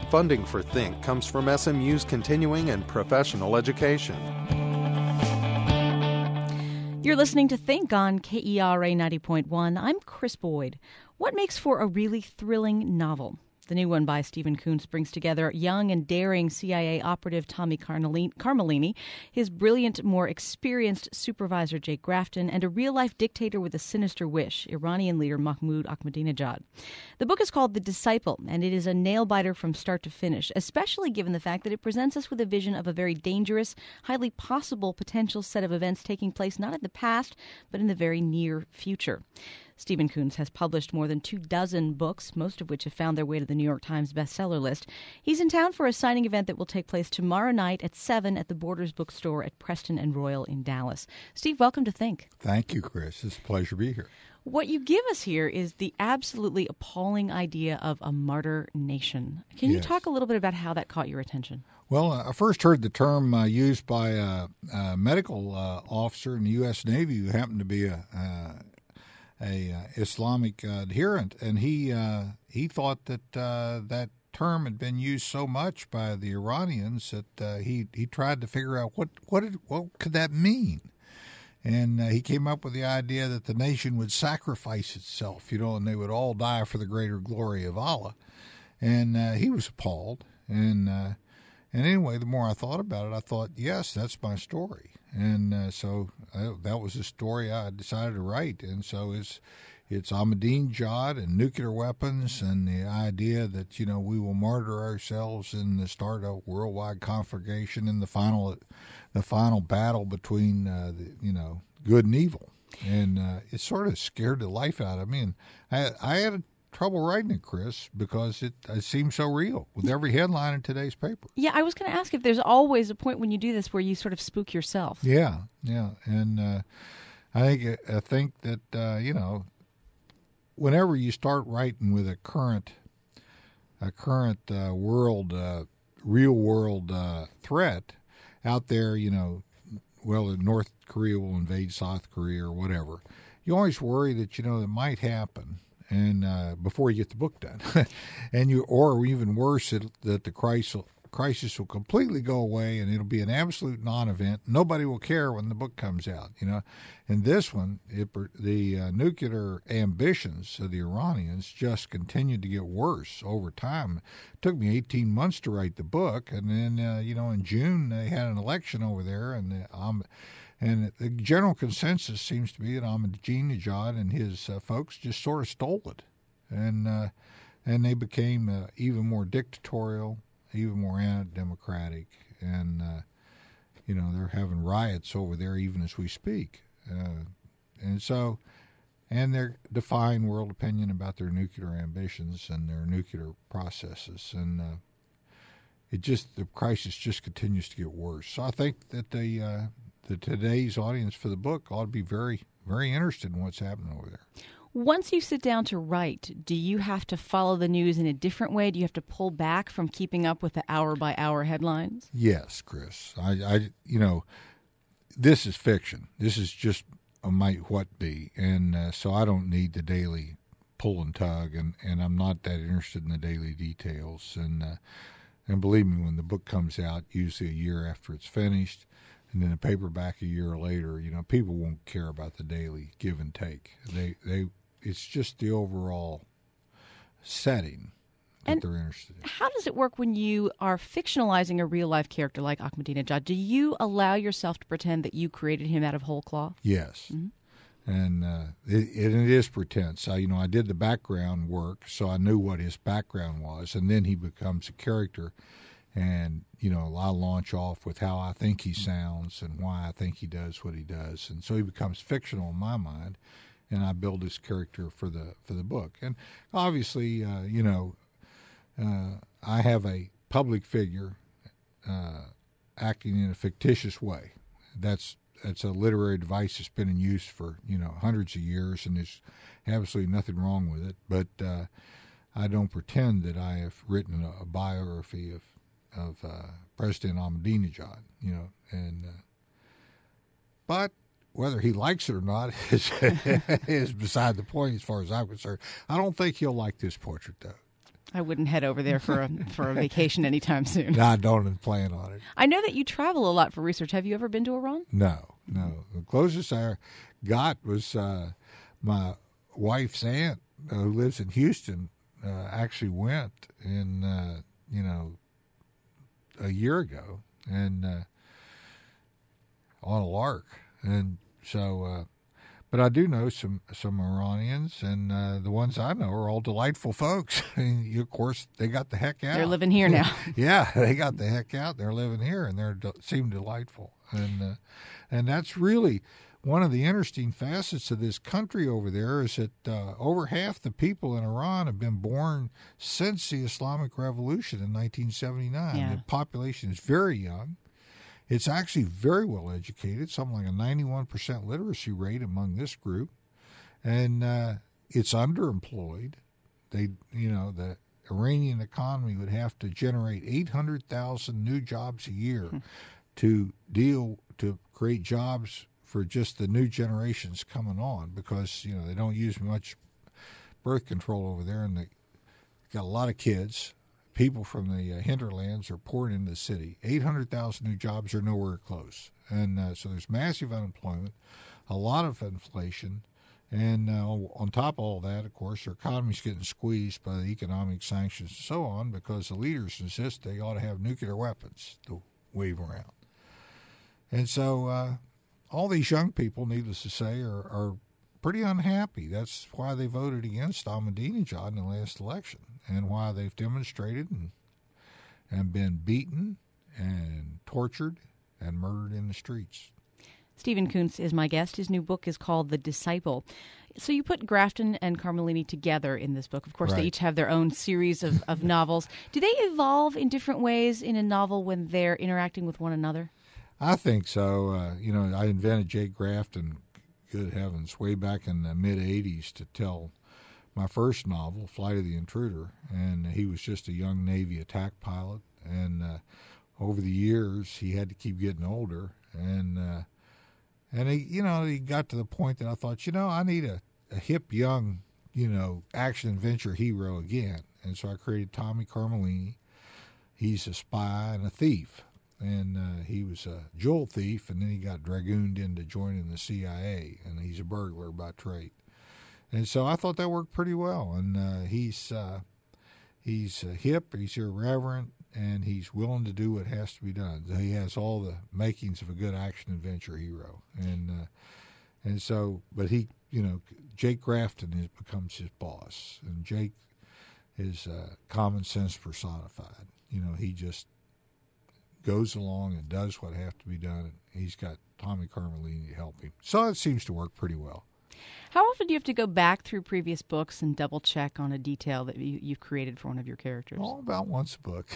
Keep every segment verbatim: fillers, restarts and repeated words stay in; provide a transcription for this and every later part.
Funding for Think comes from S M U's continuing and professional education. You're listening to Think on K E R A ninety point one. I'm Chris Boyd. What makes for a really thrilling novel? The new one by Stephen Koontz brings together young and daring C I A operative Tommy Carmellini, his brilliant, more experienced supervisor Jake Grafton, and a real-life dictator with a sinister wish, Iranian leader Mahmoud Ahmadinejad. The book is called The Disciple, and it is a nail-biter from start to finish, especially given the fact that it presents us with a vision of a very dangerous, highly possible potential set of events taking place not in the past, but in the very near future. Stephen Koontz has published more than two dozen books, most of which have found their way to the New York Times bestseller list. He's in town for a signing event that will take place tomorrow night at seven at the Borders Bookstore at Preston and Royal in Dallas. Steve, welcome to Think. Thank you, Chris. It's a pleasure to be here. What you give us here is the absolutely appalling idea of a martyr nation. Can you Yes. talk a little bit about how that caught your attention? Well, uh, I first heard the term uh, used by a, a medical uh, officer in the U S Navy who happened to be a uh, a uh, Islamic uh, adherent, and he uh, he thought that uh, that term had been used so much by the Iranians that uh, he he tried to figure out what what did, what could that mean, and uh, he came up with the idea that the nation would sacrifice itself, you know, and they would all die for the greater glory of Allah, and uh, he was appalled, and uh, and anyway, the more I thought about it, I thought, yes, that's my story. And uh, so uh, that was the story I decided to write. And so it's it's Ahmadinejad and nuclear weapons and the idea that, you know, we will martyr ourselves in the start of worldwide conflagration in the final the final battle between, uh, the, you know, good and evil. And uh, it sort of scared the life out of me. And I, I had a trouble writing it, Chris, because it, it seems so real with every headline in today's paper. Yeah, I was going to ask if there's always a point when you do this where you sort of spook yourself. Yeah, yeah, and uh, I think I think that uh, you know, whenever you start writing with a current, a current uh, world, uh, real world uh, threat out there, you know, well, North Korea will invade South Korea or whatever. You always worry that you know it might happen. And uh, before you get the book done, and you, or even worse, it, that the crisis crisis will completely go away, and it'll be an absolute non-event. Nobody will care when the book comes out, you know. And this one, it, the uh, nuclear ambitions of the Iranians just continued to get worse over time. It took me eighteen months to write the book, and then uh, you know, in June they had an election over there, and um. And the general consensus seems to be that Ahmadinejad and his uh, folks just sort of stole it, and uh, and they became uh, even more dictatorial, even more anti-democratic, and uh, you know they're having riots over there even as we speak, uh, and so and they're defying world opinion about their nuclear ambitions and their nuclear processes, and uh, it just the crisis just continues to get worse. So I think that the uh, The today's audience for the book ought to be very, very interested in what's happening over there. Once you sit down to write, do you have to follow the news in a different way? Do you have to pull back from keeping up with the hour-by-hour headlines? Yes, Chris. I, I you know, this is fiction. This is just a might what be, and uh, so I don't need the daily pull and tug, and, and I'm not that interested in the daily details. And uh, and believe me, when the book comes out, usually a year after it's finished, and then a paperback a year later, you know, people won't care about the daily give and take. They, they, it's just the overall setting that and they're interested in. How does it work when you are fictionalizing a real-life character like Ahmadinejad? Do you allow yourself to pretend that you created him out of whole cloth? Yes. Mm-hmm. And uh, it, it, it is pretense. I, you know, I did the background work, so I knew what his background was, and then he becomes a character. And, you know, I launch off with how I think he sounds and why I think he does what he does. And so he becomes fictional in my mind, and I build his character for the for the book. And obviously, uh, you know, uh, I have a public figure uh, acting in a fictitious way. That's that's a literary device that's been in use for, you know, hundreds of years, and there's absolutely nothing wrong with it. But uh, I don't pretend that I have written a, a biography of of uh, President Ahmadinejad, you know, and uh, but whether he likes it or not is is beside the point as far as I'm concerned. I don't think he'll like this portrait, though. I wouldn't head over there for a for a vacation anytime soon. No, I don't plan on it. I know that you travel a lot for research. Have you ever been to Iran? No, no. The closest I got was uh, my wife's aunt, uh, who lives in Houston, uh, actually went in, uh, you know, a year ago, and uh, on a lark, and so. Uh, But I do know some, some Iranians, and uh, the ones I know are all delightful folks. And you, of course, they got the heck out. They're living here now. Yeah, they got the heck out. They're living here, and they de- seem delightful. And uh, and that's really one of the interesting facets of this country over there is that uh, over half the people in Iran have been born since the Islamic Revolution in nineteen seventy-nine. Yeah. The population is very young. It's actually very well educated, something like a ninety-one percent literacy rate among this group, and uh, it's underemployed. They, you know, the Iranian economy would have to generate eight hundred thousand new jobs a year hmm. to deal to create jobs for just the new generations coming on, because you know they don't use much birth control over there, and they got a lot of kids. People from the uh, hinterlands are pouring into the city. eight hundred thousand new jobs are nowhere close. And uh, so there's massive unemployment, a lot of inflation, and uh, on top of all that, of course, their economy's getting squeezed by the economic sanctions and so on, because the leaders insist they ought to have nuclear weapons to wave around. And so uh, all these young people, needless to say, are, are pretty unhappy. That's why they voted against Ahmadinejad in the last election, and why they've demonstrated and, and been beaten and tortured and murdered in the streets. Stephen Koontz is my guest. His new book is called The Disciple. So you put Grafton and Carmellini together in this book. Of course, right. They each have their own series of, of novels. Do they evolve in different ways in a novel when they're interacting with one another? I think so. Uh, you know, I invented Jake Grafton, good heavens, way back in the mid-eighties to tell my first novel, Flight of the Intruder, and he was just a young Navy attack pilot, and uh, over the years he had to keep getting older, and uh, and he, you know, he got to the point that I thought, you know, I need a, a hip young, you know, action adventure hero again, and so I created Tommy Carmellini. He's a spy and a thief, and uh, he was a jewel thief, and then he got dragooned into joining the C I A, and he's a burglar by trade. And so I thought that worked pretty well. And uh, he's uh, he's uh, hip, he's irreverent, and he's willing to do what has to be done. He has all the makings of a good action adventure hero. And uh, and so, but he, you know, Jake Grafton is, becomes his boss, and Jake is uh, common sense personified. You know, he just goes along and does what has to be done. And he's got Tommy Carmellini to help him. So it seems to work pretty well. How often do you have to go back through previous books and double check on a detail that you, you've created for one of your characters? Oh, about once a book.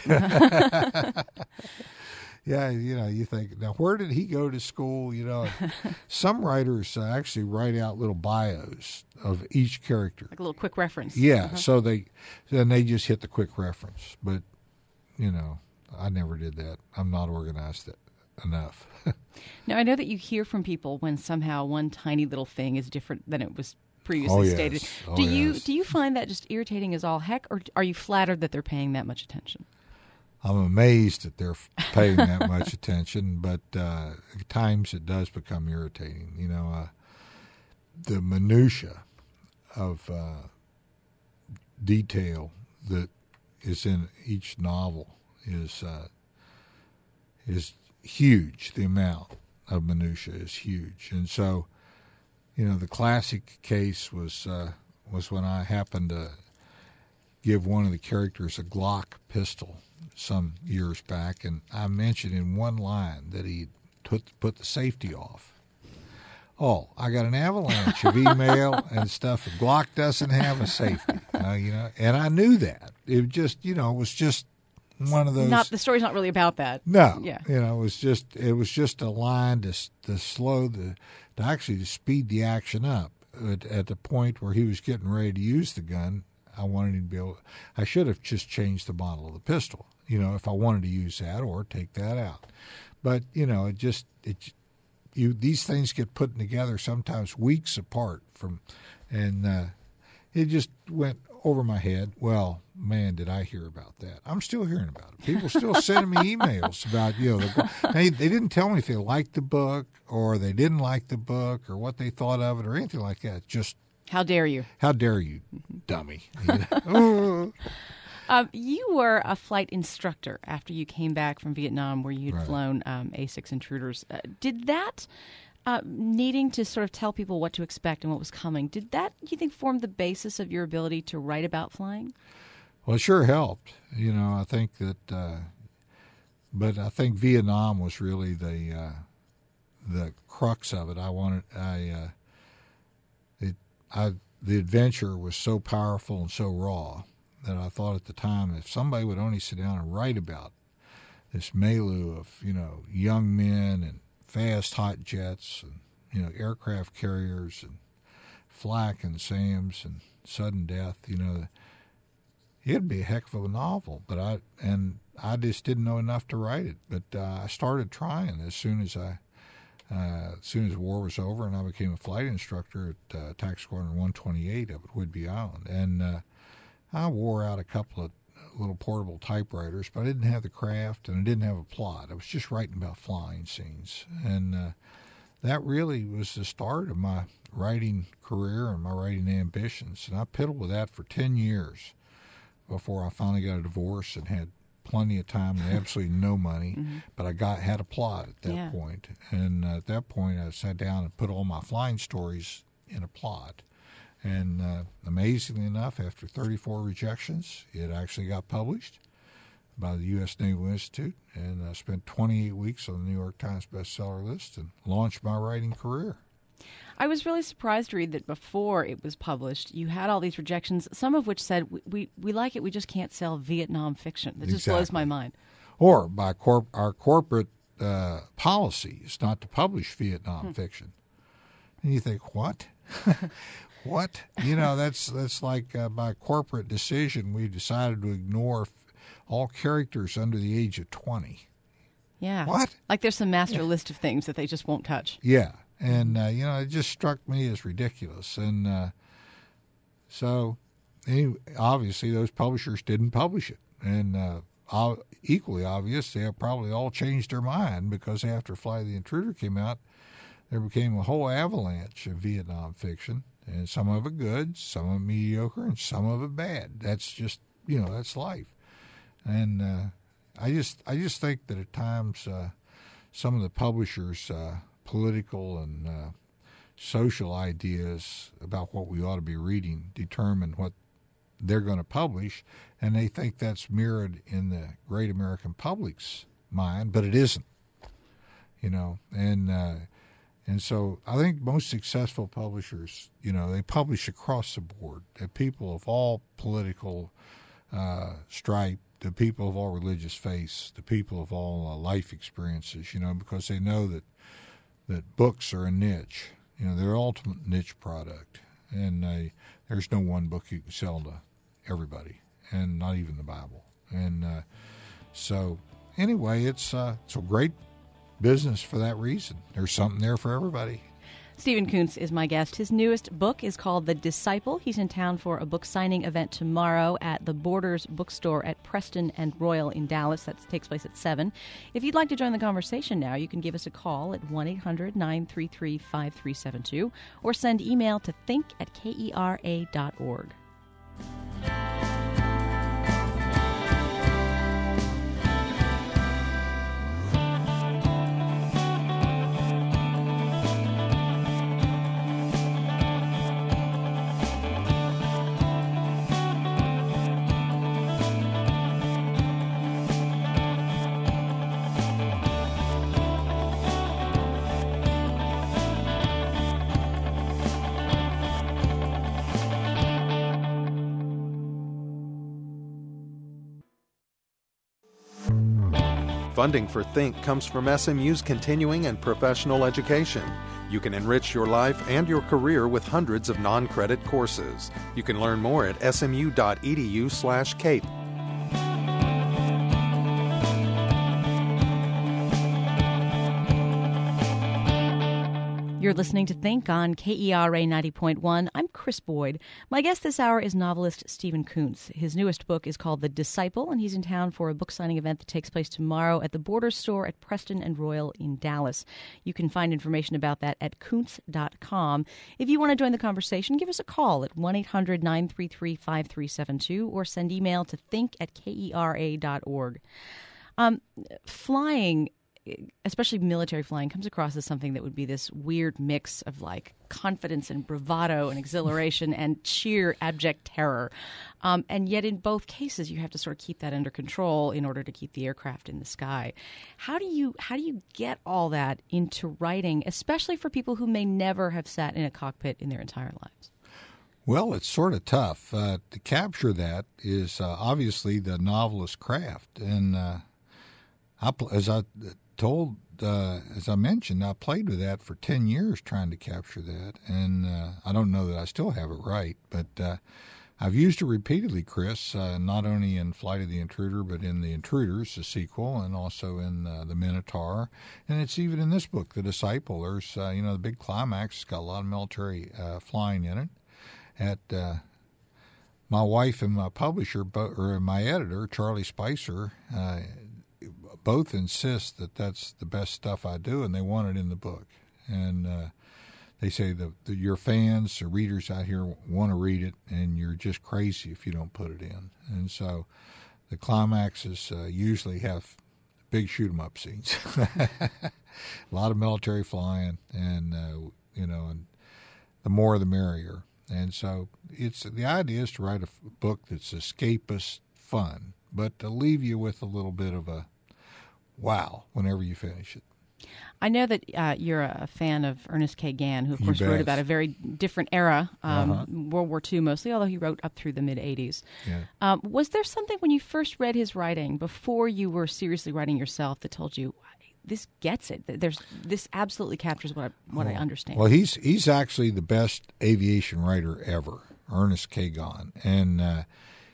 Yeah, you know, you think, now where did he go to school? You know, some writers uh, actually write out little bios of each character. Like a little quick reference. Yeah, uh-huh. so they then they just hit the quick reference. But, you know, I never did that. I'm not organized that enough. Now, I know that you hear from people when somehow one tiny little thing is different than it was previously oh, yes. stated. Oh, do you yes. do you find that just irritating as all heck, or are you flattered that they're paying that much attention? I'm amazed that they're paying that much attention, but uh, at times it does become irritating. You know, uh, the minutia of uh, detail that is in each novel is uh, is huge. The amount of minutia is huge, and so, you know, the classic case was uh, was when I happened to give one of the characters a Glock pistol some years back, and I mentioned in one line that he put put the safety off. Oh, I got an avalanche of email and stuff. Glock doesn't have a safety, uh, you know, and I knew that. It just, you know, it was just one of those. Not the story's not really about that. No, yeah, you know, it was just it was just a line to to slow the to actually to speed the action up at, at the point where he was getting ready to use the gun. I wanted him to be able. I should have just changed the model of the pistol, you know, if I wanted to use that or take that out. But you know, it just it you these things get put together sometimes weeks apart from, and uh, it just went over my head. Well, man, did I hear about that. I'm still hearing about it. People still sending me emails about, you know, the, they, they didn't tell me if they liked the book or they didn't like the book or what they thought of it or anything like that. Just, how dare you? How dare you, dummy. You know? Um, you were a flight instructor after you came back from Vietnam where you'd Right. flown um, A six Intruders. Uh, did that, uh, needing to sort of tell people what to expect and what was coming, did that, you think, form the basis of your ability to write about flying? Well, it sure helped. You know, I think that, uh, but I think Vietnam was really the uh, the crux of it. I wanted, I, uh, it, I, the adventure was so powerful and so raw that I thought at the time, if somebody would only sit down and write about this milieu of, you know, young men and fast hot jets and, you know, aircraft carriers and flak and SAMs and sudden death, you know, it'd be a heck of a novel. But I and I just didn't know enough to write it. But uh, I started trying as soon as I, uh, as soon as the war was over, and I became a flight instructor at uh, Attack Squadron one twenty-eight up at Whidbey Island, and uh, I wore out a couple of little portable typewriters, but I didn't have the craft and I didn't have a plot. I was just writing about flying scenes. And uh, that really was the start of my writing career and my writing ambitions. And I piddled with that for ten years before I finally got a divorce and had plenty of time and absolutely no money. Mm-hmm. But I got had a plot at that yeah. point. And uh, at that point, I sat down and put all my flying stories in a plot. And uh, amazingly enough, after thirty-four rejections, it actually got published by the U S Naval Institute, and I spent twenty-eight weeks on the New York Times bestseller list and launched my writing career. I was really surprised to read that before it was published, you had all these rejections, some of which said, we we, we like it, we just can't sell Vietnam fiction. That just exactly. blows my mind. Or by corp- our corporate uh, policy is not to publish Vietnam hmm. fiction. And you think, what? What? You know, that's that's like uh, by corporate decision, we decided to ignore f- all characters under the age of twenty. Yeah. What? Like there's some master yeah. list of things that they just won't touch. Yeah. And, uh, you know, it just struck me as ridiculous. And uh, so, anyway, obviously, those publishers didn't publish it. And uh, equally obvious, they have probably all changed their mind because after Flight of the Intruder came out, there became a whole avalanche of Vietnam fiction. And some of it good, some of it mediocre, and some of it bad. That's just, you know, that's life. And uh, I just I just think that at times uh, some of the publishers' uh, political and uh, social ideas about what we ought to be reading determine what they're going to publish, and they think that's mirrored in the great American public's mind, but it isn't. You know, and... Uh, And so I think most successful publishers, you know, they publish across the board. They're people of all political uh, stripe, the people of all religious faiths, the people of all uh, life experiences, you know, because they know that that books are a niche. You know, they're ultimate niche product. And uh, there's no one book you can sell to everybody, and not even the Bible. And uh, so anyway, it's, uh, it's a great business for that reason. There's something there for everybody. Stephen Koontz is my guest. His newest book is called The Disciple. He's in town for a book signing event tomorrow at the Borders Bookstore at Preston and Royal in Dallas. That takes place at seven. If you'd like to join the conversation now, you can give us a call at one eight hundred nine three three five three seven two or send email to think at kera dot org. Funding for Think comes from S M U's continuing and professional education. You can enrich your life and your career with hundreds of non-credit courses. You can learn more at smu.edu slash CAPE. You're listening to Think on K E R A ninety point one. I'm Chris Boyd. My guest this hour is novelist Stephen Koontz. His newest book is called The Disciple, and he's in town for a book signing event that takes place tomorrow at the Border Store at Preston and Royal in Dallas. You can find information about that at koontz dot com. If you want to join the conversation, give us a call at one eight hundred nine three three five three seven two or send email to think at kera dot org. Um, flying, especially military flying, comes across as something that would be this weird mix of like confidence and bravado and exhilaration and sheer abject terror. Um, and yet in both cases, you have to sort of keep that under control in order to keep the aircraft in the sky. How do you how do you get all that into writing, especially for people who may never have sat in a cockpit in their entire lives? Well, it's sort of tough. Uh, to capture that is uh, obviously the novelist's craft. And uh, I, as I told, uh, as I mentioned, I played with that for ten years trying to capture that. And uh, I don't know that I still have it right, but uh, I've used it repeatedly, Chris, uh, not only in Flight of the Intruder, but in The Intruders, the sequel, and also in uh, The Minotaur. And it's even in this book, The Disciple. There's, uh, you know, the big climax. It's got a lot of military uh, flying in it. At uh, my wife and my publisher, bo- or my editor, Charlie Spicer, uh, both insist that that's the best stuff I do, and they want it in the book. And uh, they say that the, your fans, the readers out here want to read it, and you're just crazy if you don't put it in. And so the climaxes uh, usually have big shoot-'em-up scenes. A lot of military flying, and, uh, you know, and the more the merrier. And so it's the idea is to write a book that's escapist fun, but to leave you with a little bit of a wow whenever you finish it. I know that uh, you're a fan of Ernest K. Gann, who, of course, wrote about a very different era, um, uh-huh. World War Two mostly, although he wrote up through the mid-eighties. Yeah. Um, was there something when you first read his writing, before you were seriously writing yourself, that told you, this gets it? There's this absolutely captures what I, what oh. I understand. Well, he's he's actually the best aviation writer ever, Ernest K. Gann. And uh,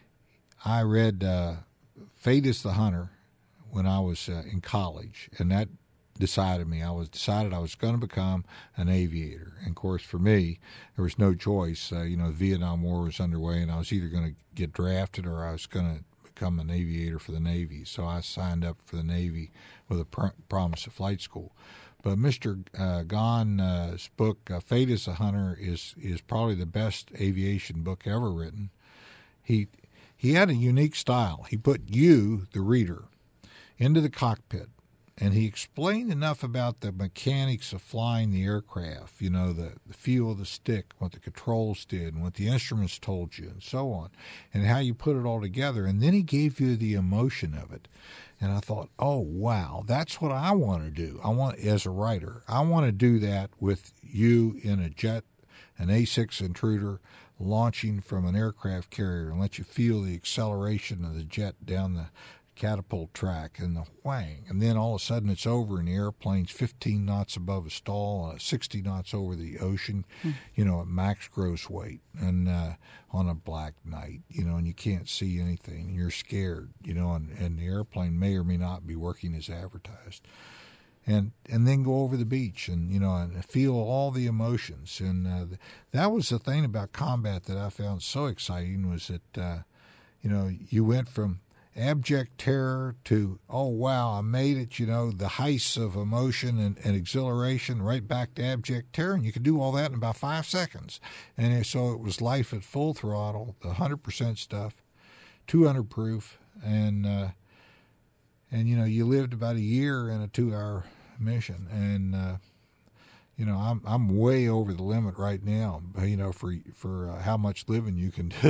I read uh, Fate is the Hunter when I was uh, in college, and that decided me. I was decided I was going to become an aviator. And, of course, for me, there was no choice. Uh, you know, the Vietnam War was underway, and I was either going to get drafted or I was going to become an aviator for the Navy. So I signed up for the Navy with a pr- promise of flight school. But Mister Uh, Gann's book, uh, Fate is the Hunter, is is probably the best aviation book ever written. He he had a unique style. He put you, the reader, into the cockpit, and he explained enough about the mechanics of flying the aircraft, you know, the, the feel of the stick, what the controls did, and what the instruments told you, and so on, and how you put it all together. And then he gave you the emotion of it. And I thought, oh, wow, that's what I want to do. I want, as a writer, I want to do that with you in a jet, an A six Intruder, launching from an aircraft carrier, and let you feel the acceleration of the jet down the catapult track and the whang, and then all of a sudden it's over and the airplane's fifteen knots above a stall, uh, sixty knots over the ocean, mm. you know, at max gross weight, and uh, on a black night, you know, and you can't see anything, and you're scared, you know, and, and the airplane may or may not be working as advertised. And and then go over the beach and, you know, and feel all the emotions. And uh, that was the thing about combat that I found so exciting, was that, uh, you know, you went from abject terror to, oh, wow, I made it, you know, the heights of emotion and, and exhilaration, right back to abject terror. And you could do all that in about five seconds. And so it was life at full throttle, the one hundred percent stuff, two hundred proof. And, uh, and you know, you lived about a year in a two-hour mission. And, uh, you know, I'm I'm way over the limit right now, you know, for for uh, how much living you can do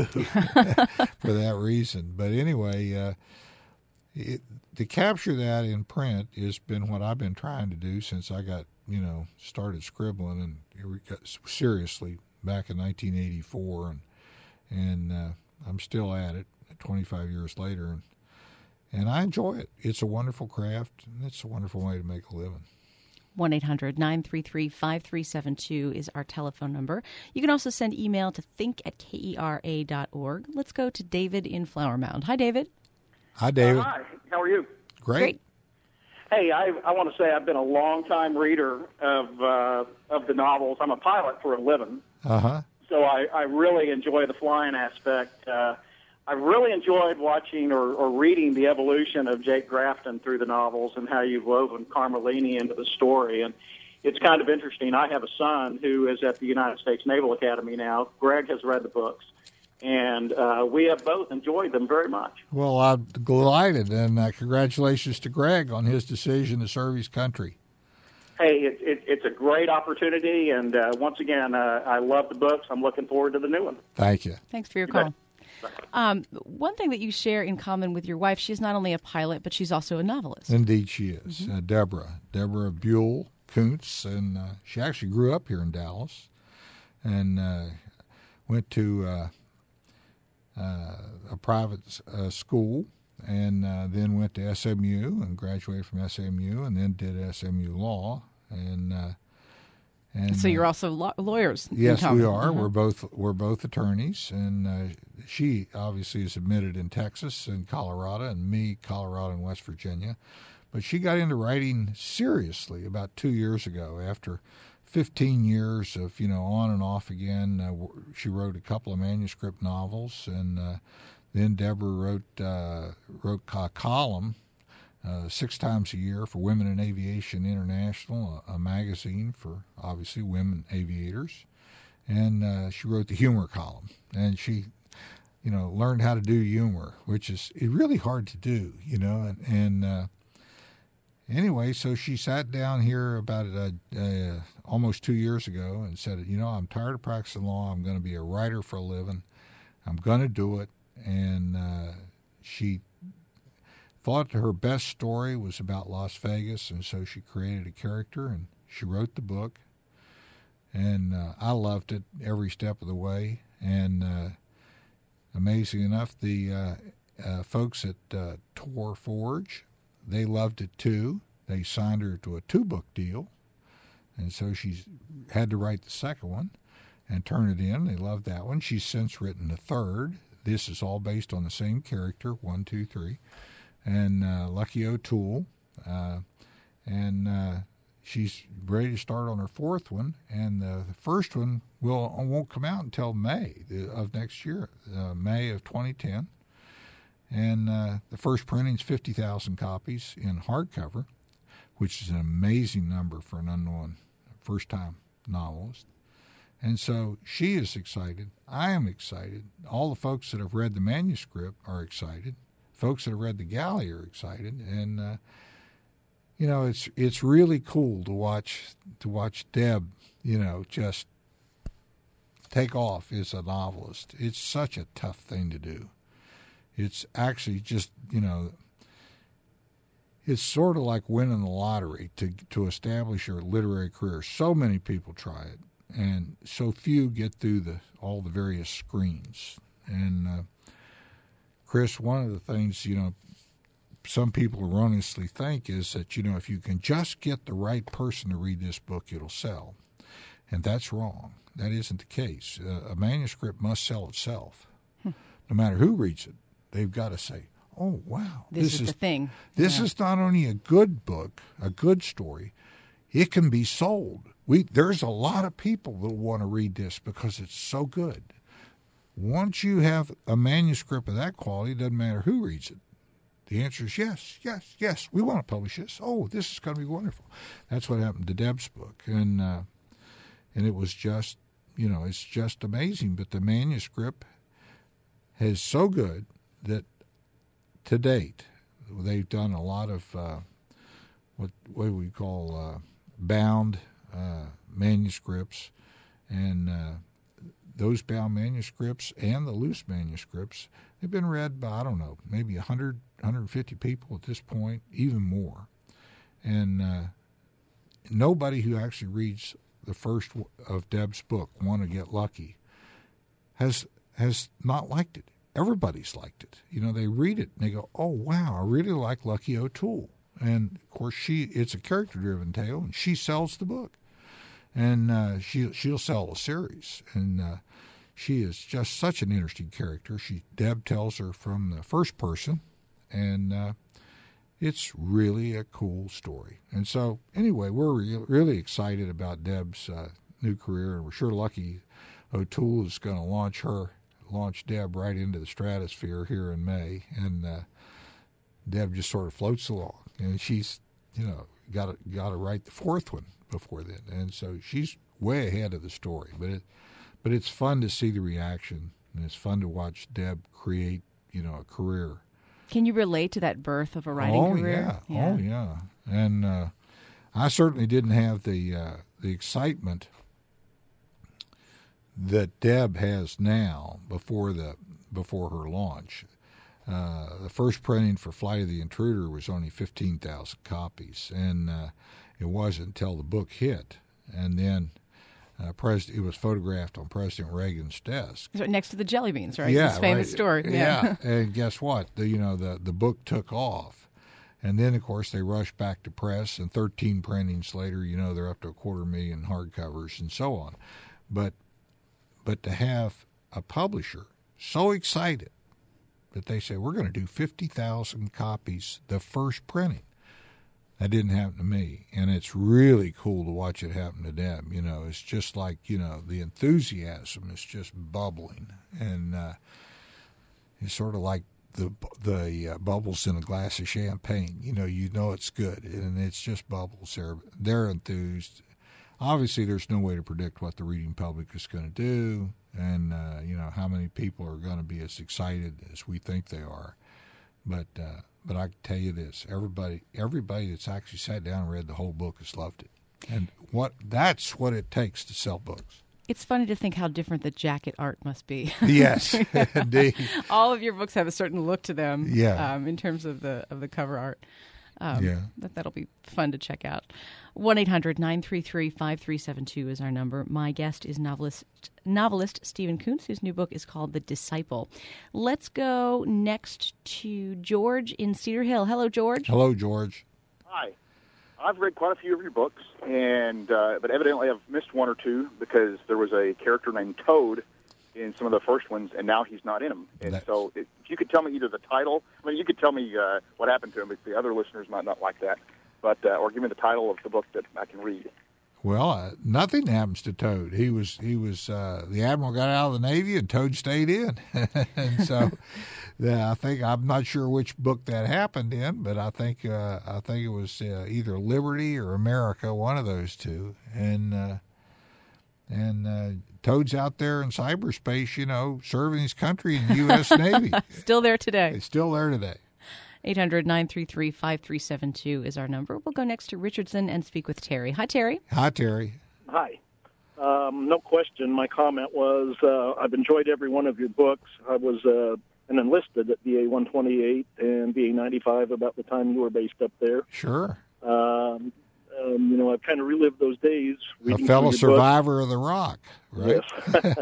for that reason. But anyway, uh, it, to capture that in print has been what I've been trying to do since I got, you know, started scribbling and got seriously back in nineteen eighty-four, and and uh, I'm still at it twenty-five years later, and and I enjoy it. It's a wonderful craft, and it's a wonderful way to make a living. one eight hundred nine three three five three seven two is our telephone number. You can also send email to think at kera dot org. Let's go to David in Flower Mound. Hi, David. Hi, David. Uh, hi. How are you? Great. Great. Hey, I, I want to say I've been a long-time reader of uh, of the novels. I'm a pilot for a living. Uh-huh. so I, I really enjoy the flying aspect. Uh, I really enjoyed watching or, or reading the evolution of Jake Grafton through the novels and how you've woven Carmelini into the story. And it's kind of interesting. I have a son who is at the United States Naval Academy now. Greg has read the books, and uh, we have both enjoyed them very much. Well, I'm delighted, and uh, congratulations to Greg on his decision to serve his country. Hey, it, it, it's a great opportunity, and uh, once again, uh, I love the books. I'm looking forward to the new one. Thank you. Thanks for your call. Um, one thing that you share in common with your wife, she's not only a pilot, but she's also a novelist. Indeed she is. Mm-hmm. Uh, Deborah. Deborah Buell Kuntz, and uh, she actually grew up here in Dallas and uh, went to uh, uh, a private uh, school and uh, then went to S M U and graduated from S M U and then did S M U Law. And uh, and so you're uh, also law- lawyers. Yes, in we are. Mm-hmm. We're both we're both attorneys, and uh, she obviously is admitted in Texas and Colorado, and me, Colorado and West Virginia. But she got into writing seriously about two years ago. After fifteen years of you know on and off again, uh, she wrote a couple of manuscript novels, and uh, then Deborah wrote uh, wrote a column. Uh, six times a year for Women in Aviation International, a, a magazine for, obviously, women aviators. And uh, she wrote the humor column. And she, you know, learned how to do humor, which is really hard to do, you know. And, and uh, anyway, so she sat down here about uh, uh, almost two years ago and said, you know, I'm tired of practicing law. I'm going to be a writer for a living. I'm going to do it. And uh, she thought her best story was about Las Vegas, and so she created a character, and she wrote the book. And uh, I loved it every step of the way. And uh, amazing enough, the uh, uh, folks at uh, Tor Forge, they loved it too. They signed her to a two-book deal, and so she had to write the second one and turn it in. They loved that one. She's since written the third. This is all based on the same character, one, two, three. And uh, Lucky O'Toole, uh, and uh, she's ready to start on her fourth one. And uh, the first one will won't come out until May of next year, uh, May of twenty ten. And uh, the first printing is fifty thousand copies in hardcover, which is an amazing number for an unknown first-time novelist. And so she is excited. I am excited. All the folks that have read the manuscript are excited. Folks that have read the galley are excited, and uh, you know it's it's really cool to watch to watch Deb, you know, just take off as a novelist. It's such a tough thing to do. It's actually just you know, it's sort of like winning the lottery to to establish your literary career. So many people try it, and so few get through the all the various screens. And uh, Chris, one of the things, you know, some people erroneously think is that, you know, if you can just get the right person to read this book, it'll sell. And that's wrong. That isn't the case. Uh, a manuscript must sell itself. Hmm. No matter who reads it, they've got to say, oh, wow. This, this is, is the thing. This yeah. is not only a good book, a good story, it can be sold. We There's a lot of people that want to read this because it's so good. Once you have a manuscript of that quality, it doesn't matter who reads it. The answer is yes, yes, yes. We want to publish this. Oh, this is going to be wonderful. That's what happened to Deb's book, and uh, and it was just, you know, it's just amazing. But the manuscript is so good that to date they've done a lot of uh, what what we call uh, bound uh, manuscripts, and uh, those bound manuscripts and the loose manuscripts have been read by, I don't know, maybe one hundred, one hundred fifty people at this point, even more. And uh, nobody who actually reads the first of Deb's book, Want to Get Lucky, has has not liked it. Everybody's liked it. You know, they read it and they go, oh, wow, I really like Lucky O'Toole. And, of course, she it's a character-driven tale, and she sells the book. And uh, she, she'll sell a series. And uh, she is just such an interesting character. She Deb tells her from the first person, and uh, it's really a cool story. And so, anyway, we're re- really excited about Deb's uh, new career, and we're sure lucky O'Toole is going to launch her, launch Deb right into the stratosphere here in May, and uh, Deb just sort of floats along, and she's, you know, got to got to write the fourth one before then, and so she's way ahead of the story. But it, but it's fun to see the reaction, and it's fun to watch Deb create, you know, a career. Can you relate to that birth of a writing oh, career? Yeah. yeah. Oh, yeah. And uh, I certainly didn't have the uh, the excitement that Deb has now before the before her launch. Uh, the first printing for Flight of the Intruder was only fifteen thousand copies, and uh, it wasn't until the book hit, and then uh, Pres- it was photographed on President Reagan's desk. Right next to the jelly beans, right? Yeah, This famous right. story. Yeah, yeah. And guess what? The, you know, the, the book took off. And then, of course, they rushed back to press, and thirteen printings later, you know, they're up to a quarter million hardcovers and so on. But but to have a publisher so excited that they say, we're going to do fifty thousand copies the first printing, that didn't happen to me. And it's really cool to watch it happen to Deb. You know, it's just like, you know, the enthusiasm is just bubbling. And uh, it's sort of like the the uh, bubbles in a glass of champagne. You know, you know it's good, and it's just bubbles. They're, they're enthused. Obviously, there's no way to predict what the reading public is going to do, and, uh, you know, how many people are going to be as excited as we think they are. But uh, but I can tell you this, everybody everybody that's actually sat down and read the whole book has loved it. And what that's what it takes to sell books. It's funny to think how different the jacket art must be. Yes, indeed. All of your books have a certain look to them. Yeah. Um, in terms of the of the cover art. Um, yeah. That, that'll be fun to check out. one eight hundred nine three three five three seven two is our number. My guest is novelist novelist Stephen Koontz, whose new book is called The Disciple. Let's go next to George in Cedar Hill. Hello, George. Hello, George. Hi. I've read quite a few of your books, and uh, but evidently I've missed one or two because there was a character named Toad in some of the first ones, and now he's not in them. And That's... so if you could tell me either the title, I mean, you could tell me uh, what happened to him, but the other listeners might not like that, but uh, or give me the title of the book that I can read. Well, uh, nothing happens to Toad. He was he was uh, the admiral got out of the Navy, and Toad stayed in. And so, yeah, I think I'm not sure which book that happened in, but I think uh, I think it was uh, either Liberty or America, one of those two. And uh, and uh, Toad's out there in cyberspace, you know, serving his country in the U S Navy. Still there today. It's still there today. eight hundred nine three three five three seven two is our number. We'll go next to Richardson and speak with Terry. Hi, Terry. Hi, Terry. Hi. Um, no question. My comment was uh, I've enjoyed every one of your books. I was uh, an enlisted at B A one twenty-eight and B A ninety-five about the time you were based up there. Sure. Um, um, you know, I've kind of relived those days. A fellow survivor of the Rock, right? Yes.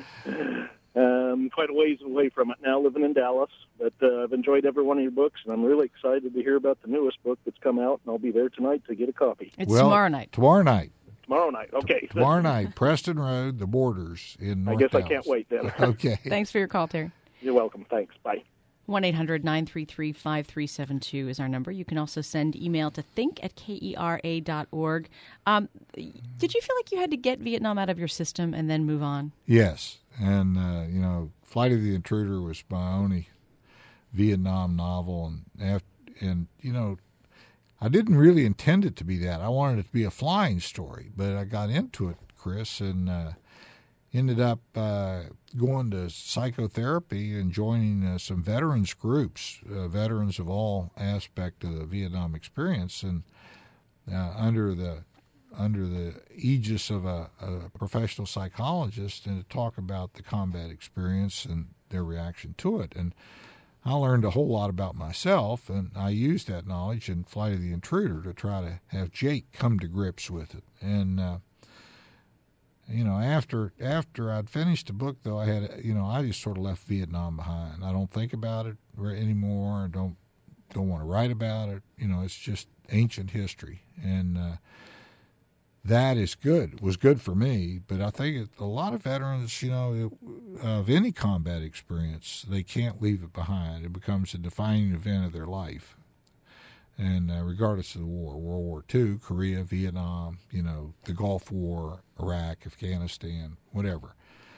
Um, quite a ways away from it now, living in Dallas. But uh, I've enjoyed every one of your books, and I'm really excited to hear about the newest book that's come out, and I'll be there tonight to get a copy. It's well, tomorrow night. Tomorrow night. Tomorrow night, okay. Tomorrow night, Preston Road, the Borders in North I guess Dallas. I can't wait then. Okay. Thanks for your call, Terry. You're welcome. Thanks. Bye. one eight hundred nine three three five three seven two is our number. You can also send email to think at kera dot org. Um, did you feel like you had to get Vietnam out of your system and then move on? Yes. And, uh, you know, Flight of the Intruder was my only Vietnam novel. And, after, and, you know, I didn't really intend it to be that. I wanted it to be a flying story. But I got into it, Chris, and uh, ended up uh, going to psychotherapy and joining uh, some veterans groups, uh, veterans of all aspects of the Vietnam experience, and uh, under the under the aegis of a, a professional psychologist, and to talk about the combat experience and their reaction to it. And I learned a whole lot about myself, and I used that knowledge in Flight of the Intruder to try to have Jake come to grips with it. And uh, you know, after after I'd finished the book, though, I had, you know, I just sort of left Vietnam behind. I don't think about it anymore. I don't don't want to write about it. You know, it's just ancient history, and uh, that is good. It was good for me, but I think it, a lot of veterans, you know, of any combat experience, they can't leave it behind. It becomes a defining event of their life. And uh, regardless of the war, World War Two, Korea, Vietnam, you know, the Gulf War, Iraq, Afghanistan, whatever.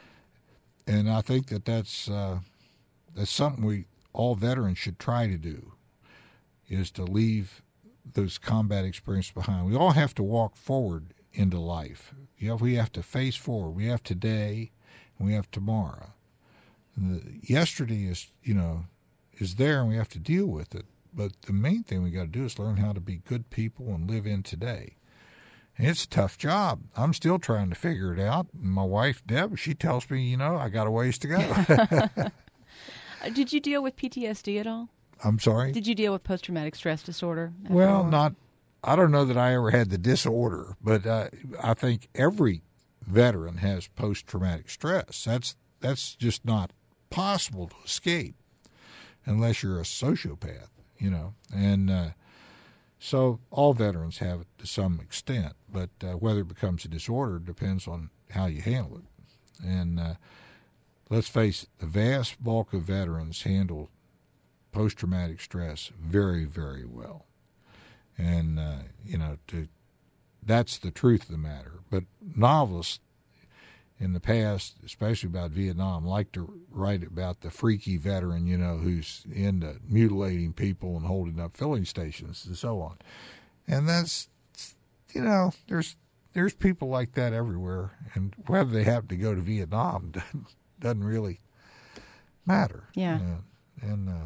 and I think that that's uh, that's something we all veterans should try to do, is to leave those combat experiences behind. We all have to walk forward into life. You know, we have to face forward. We have today, and we have tomorrow. And the, yesterday is, you know, is there, and we have to deal with it. But the main thing we got to do is learn how to be good people and live in today. And it's a tough job. I'm still trying to figure it out. My wife, Deb, she tells me, you know, I got a ways to go. Did you deal with P T S D at all? I'm sorry? Did you deal with post-traumatic stress disorder? Well, not, I don't know that I ever had the disorder, but uh, I think every veteran has post-traumatic stress. That's that's just not possible to escape unless you're a sociopath, you know. And uh, so all veterans have it to some extent, but uh, whether it becomes a disorder depends on how you handle it. And uh, let's face it, the vast bulk of veterans handle post-traumatic stress very, very well. And, uh, you know, to, that's the truth of the matter. But novelists in the past, especially about Vietnam, like to write about the freaky veteran, you know, who's into mutilating people and holding up filling stations and so on. And that's, you know, there's there's people like that everywhere. And whether they happen to go to Vietnam doesn't, doesn't really matter. Yeah. Uh, and, uh,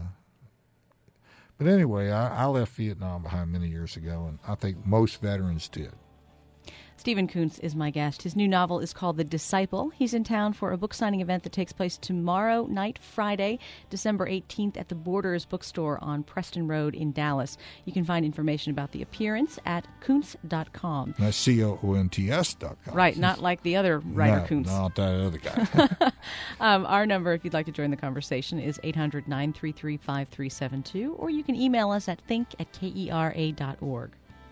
But anyway, I, I left Vietnam behind many years ago, and I think most veterans did. Stephen Koontz is my guest. His new novel is called The Disciple. He's in town for a book signing event that takes place tomorrow night, Friday, December eighteenth, at the Borders Bookstore on Preston Road in Dallas. You can find information about the appearance at Koontz dot com. That's C O O N T S dot com. Right, not like the other writer, no, Koontz. Not that other guy. um, our number, if you'd like to join the conversation, is eight hundred, nine three three, five three seven two, or you can email us at think at kera dot org.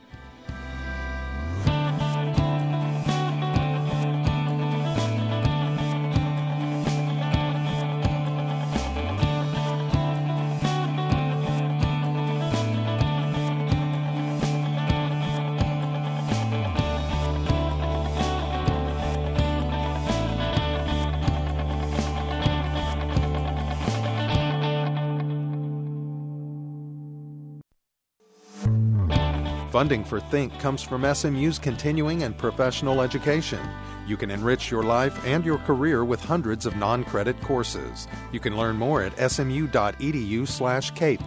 Funding for Think comes from S M U's continuing and professional education. You can enrich your life and your career with hundreds of non-credit courses. You can learn more at smu.edu slash CAPE.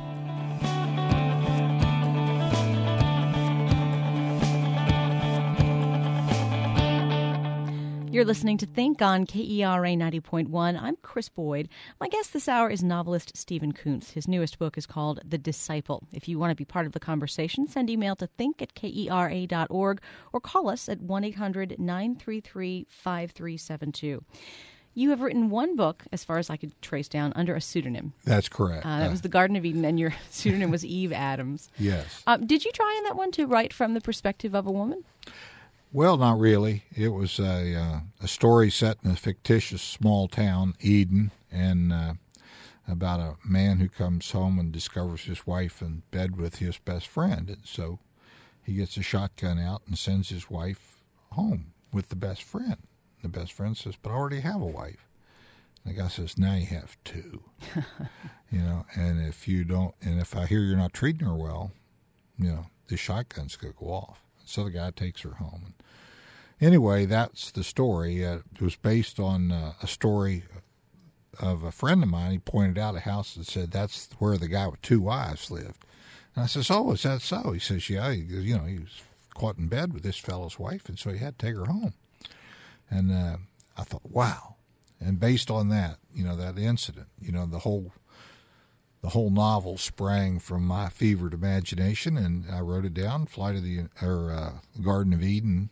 You're listening to Think on K E R A ninety point one. I'm Chris Boyd. My guest this hour is novelist Stephen Koontz. His newest book is called The Disciple. If you want to be part of the conversation, send email to think at kera dot org or call us at one eight hundred, nine three three, five three seven two. You have written one book, as far as I could trace down, under a pseudonym. That's correct. Uh, that was The Garden of Eden, and your pseudonym was Eve Adams. Yes. Um, did you try in that one to write from the perspective of a woman? Well, not really. It was a uh, a story set in a fictitious small town, Eden, and uh, about a man who comes home and discovers his wife in bed with his best friend. And so he gets a shotgun out and sends his wife home with the best friend. The best friend says, "But I already have a wife." And the guy says, "Now you have two." You know, and if you don't, and if I hear you're not treating her well, you know, the shotgun's going to go off. So the guy takes her home. Anyway, that's the story. Uh, it was based on uh, a story of a friend of mine. He pointed out a house and said that's where the guy with two wives lived. And I says, "Oh, is that so?" He says, "Yeah." He goes, "You know, he was caught in bed with this fellow's wife, and so he had to take her home." And uh, I thought, wow. And based on that, you know, that incident, you know, the whole the whole novel sprang from my fevered imagination, and I wrote it down, Flight of the or uh, Garden of Eden,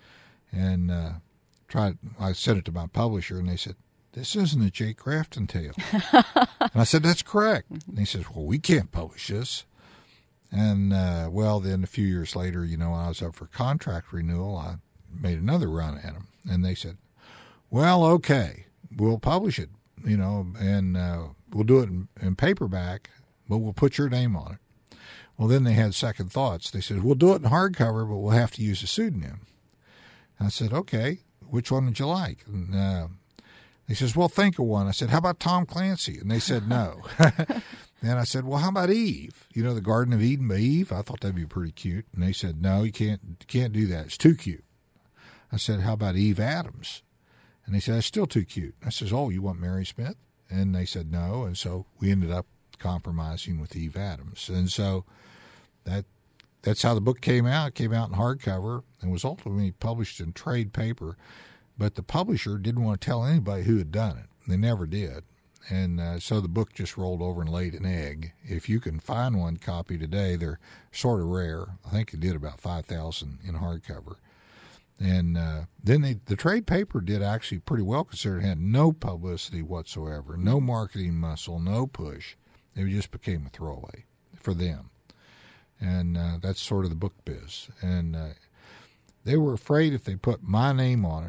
and uh, tried. I sent it to my publisher, and they said, "This isn't a Jake Grafton tale." And I said, "That's correct." And he says, "Well, we can't publish this." And uh, well, then a few years later, you know, I was up for contract renewal. I made another run at them, and they said, "Well, okay, we'll publish it, you know, and uh, we'll do it in, in paperback, but we'll put your name on it." Well, then they had second thoughts. They said, "We'll do it in hardcover, but we'll have to use a pseudonym." And I said, "Okay, which one would you like?" And, uh, He says, well, think of one. I said, how about Tom Clancy? And they said no. And I said, well, how about Eve? You know, the Garden of Eden by Eve? I thought that'd be pretty cute. And they said, no, you can't, you can't do that. It's too cute. I said, how about Eve Adams? And they said, that's still too cute. I says, oh, you want Mary Smith? And they said no. And so we ended up compromising with Eve Adams. And so that that's how the book came out. It came out in hardcover and was ultimately published in trade paper. But the publisher didn't want to tell anybody who had done it. They never did. And uh, so the book just rolled over and laid an egg. If you can find one copy today, they're sort of rare. I think it did about five thousand in hardcover. And uh, then they, the trade paper did actually pretty well, considering it had no publicity whatsoever, no marketing muscle, no push. It just became a throwaway for them. And uh, that's sort of the book biz. And uh, they were afraid if they put my name on it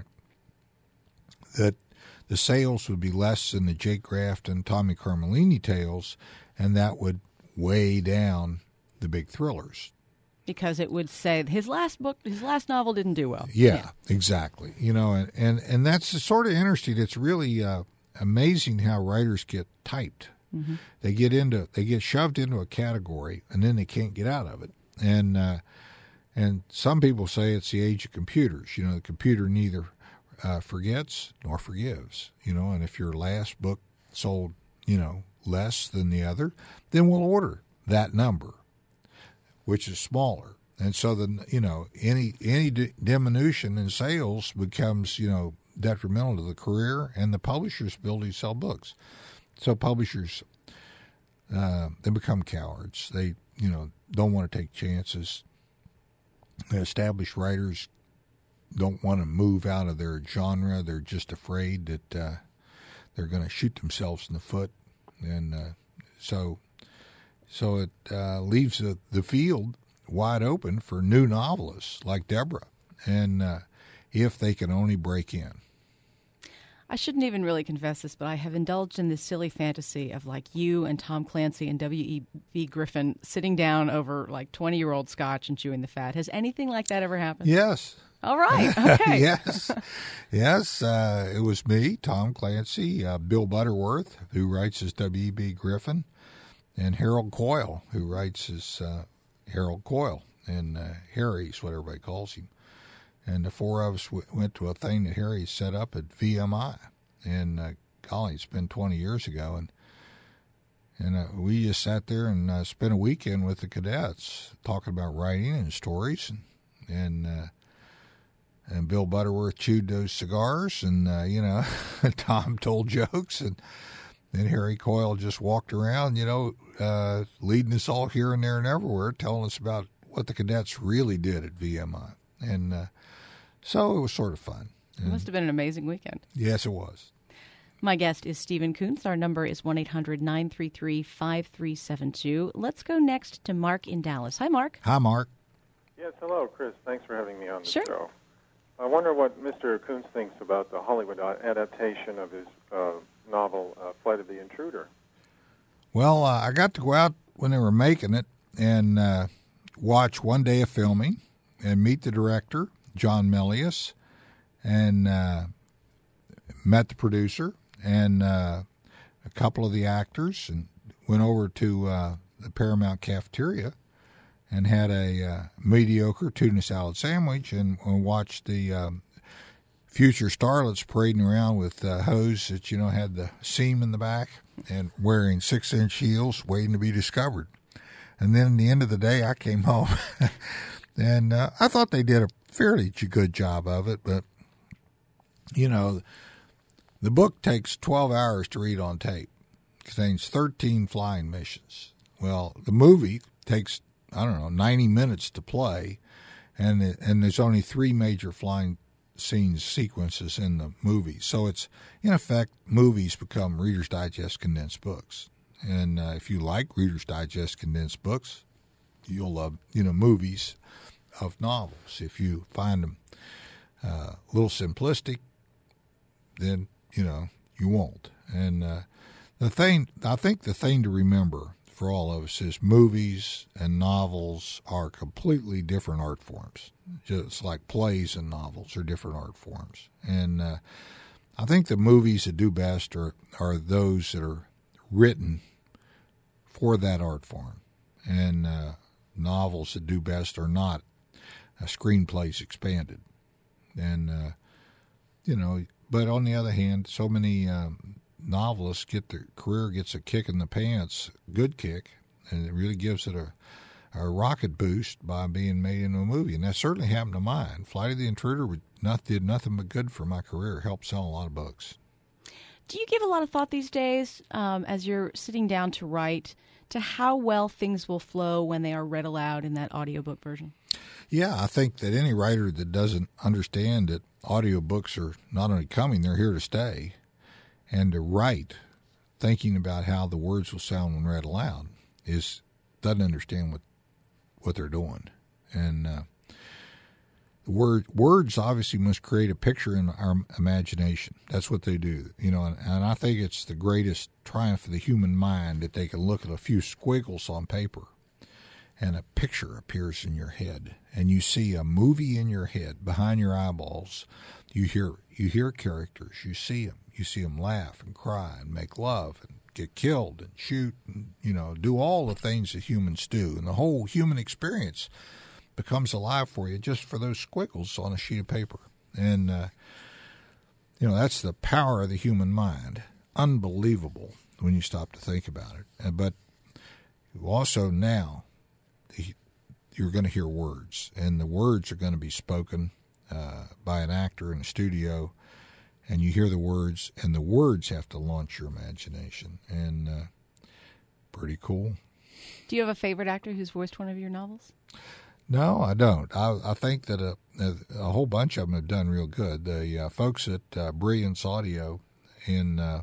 that the sales would be less than the Jake Graft and Tommy Carmellini tales, and that would weigh down the big thrillers. Because it would say his last book, his last novel didn't do well. Yeah, yeah. exactly. You know, and, and, and that's sort of interesting. It's really uh, amazing how writers get typed. Mm-hmm. They get into, they get shoved into a category, and then they can't get out of it. And uh, and some people say it's the age of computers. You know, the computer neither uh, forgets nor forgives. You know, and if your last book sold, you know, less than the other, then we'll order that number, which is smaller. And so, the you know, any any d- diminution in sales becomes, you know, detrimental to the career and the publisher's ability to sell books. So publishers, uh, they become cowards. They, you know, don't want to take chances. The established writers don't want to move out of their genre. They're just afraid that uh, they're going to shoot themselves in the foot. And uh, so... So it uh, leaves the, the field wide open for new novelists like Deborah, and uh, if they can only break in. I shouldn't even really confess this, but I have indulged in this silly fantasy of like you and Tom Clancy and W E B. Griffin sitting down over like twenty-year-old scotch and chewing the fat. Has anything like that ever happened? Yes. All right. Okay. yes. Yes. Uh, it was me, Tom Clancy, uh, Bill Butterworth, who writes as W E B. Griffin, and Harold Coyle, who writes as uh, Harold Coyle, and uh, Harry's what everybody calls him. And the four of us w- went to a thing that Harry set up at V M I. And, uh, golly, it's been twenty years ago. And and uh, we just sat there and uh, spent a weekend with the cadets talking about writing and stories. And and, uh, and Bill Butterworth chewed those cigars. And, uh, you know, Tom told jokes. And then Harry Coyle just walked around, you know, uh, leading us all here and there and everywhere, telling us about what the cadets really did at V M I. And uh, so it was sort of fun. It must have been an amazing weekend. Yes, it was. My guest is Stephen Koontz. Our number is one eight hundred nine three three five three seven two. Let's go next to Mark in Dallas. Hi, Mark. Hi, Mark. Yes, hello, Chris. Thanks for having me on the sure. show. I wonder what Mister Koontz thinks about the Hollywood adaptation of his uh, novel, uh, Flight of the Intruder. Well, uh, I got to go out when they were making it and uh, watch one day of filming and meet the director, John Milius, and uh, met the producer and uh, a couple of the actors, and went over to uh, the Paramount cafeteria and had a uh, mediocre tuna salad sandwich and, and watched the um, future starlets parading around with uh, hose that, you know, had the seam in the back and wearing six-inch heels waiting to be discovered. And then at the end of the day, I came home, and uh, I thought they did a fairly good job of it, but, you know, the book takes twelve hours to read on tape. It contains thirteen flying missions. Well, the movie takes, I don't know, ninety minutes to play, and it, and there's only three major flying scenes, sequences in the movie. So it's, in effect, movies become Reader's Digest condensed books. And uh, if you like Reader's Digest condensed books, you'll love, you know, movies of novels. If you find them uh, a little simplistic, then, you know, you won't. And uh, the thing, I think the thing to remember for all of us is movies and novels are completely different art forms. Just like plays and novels are different art forms. And uh, I think the movies that do best are, are those that are written for that art form. And uh, novels that do best are not uh, screenplays expanded. And, uh, you know, but on the other hand, so many um, novelists get their career gets a kick in the pants, good kick, and it really gives it a, a rocket boost by being made into a movie. And that certainly happened to mine. Flight of the Intruder would not, did nothing but good for my career, helped sell a lot of books. Do you give a lot of thought these days um, as you're sitting down to write to how well things will flow when they are read aloud in that audiobook version? Yeah, I think that any writer that doesn't understand that audiobooks are not only coming, they're here to stay, and to write thinking about how the words will sound when read aloud is doesn't understand what what they're doing. And uh, word, words obviously must create a picture in our imagination. That's what they do. You know, and, and I think it's the greatest triumph of the human mind that they can look at a few squiggles on paper and a picture appears in your head. And you see a movie in your head behind your eyeballs. You hear you hear characters. You see them. You see them laugh and cry and make love and get killed and shoot and, you know, do all the things that humans do. And the whole human experience becomes alive for you just for those squiggles on a sheet of paper. And, uh, you know, that's the power of the human mind. Unbelievable when you stop to think about it. But also now you're going to hear words, and the words are going to be spoken uh, by an actor in a studio, and you hear the words, and the words have to launch your imagination. And uh, pretty cool. Do you have a favorite actor who's voiced one of your novels? No, I don't. I, I think that a, a whole bunch of them have done real good. The uh, folks at uh, Brilliance Audio in uh,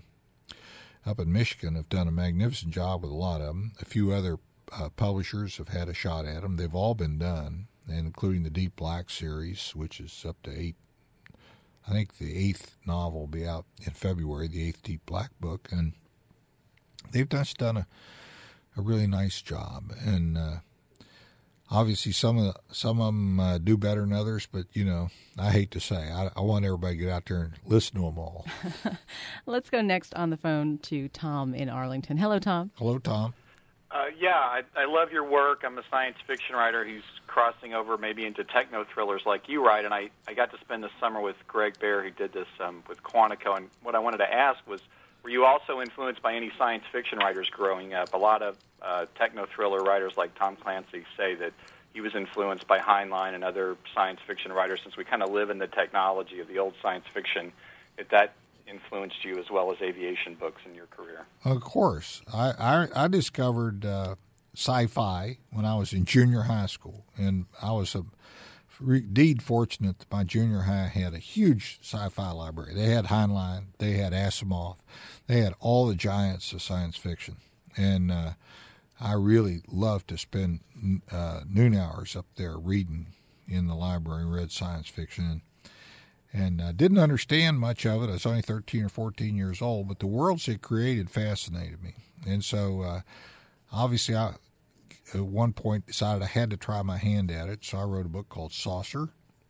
up in Michigan have done a magnificent job with a lot of them. A few other uh, publishers have had a shot at them. They've all been done, including the Deep Black series, which is up to eight. I think the eighth novel will be out in February, the eighth Deep Black book, and they've just done a, a really nice job. And uh, obviously, some of the, some of them uh, do better than others, but you know, I hate to say, I, I want everybody to get out there and listen to them all. Let's go next on the phone to Tom in Arlington. Hello, Tom. Hello, Tom. Uh, yeah, I, I love your work. I'm a science fiction writer who's crossing over maybe into techno thrillers like you write, and I, I got to spend the summer with Greg Bear, who did this um, with Quantico, and what I wanted to ask was, were you also influenced by any science fiction writers growing up? A lot of uh, techno thriller writers like Tom Clancy say that he was influenced by Heinlein and other science fiction writers. Since we kind of live in the technology of the old science fiction, if that influenced you as well as aviation books in your career? Of course. I, I, I discovered uh, sci-fi when I was in junior high school, and I was a, indeed fortunate that my junior high had a huge sci-fi library. They had Heinlein, they had Asimov, they had all the giants of science fiction, and uh, I really loved to spend uh, noon hours up there reading in the library, read science fiction, and uh, didn't understand much of it. I was only thirteen or fourteen years old, but the worlds it created fascinated me. And so uh, obviously I, at one point, decided I had to try my hand at it, so I wrote a book called Saucer,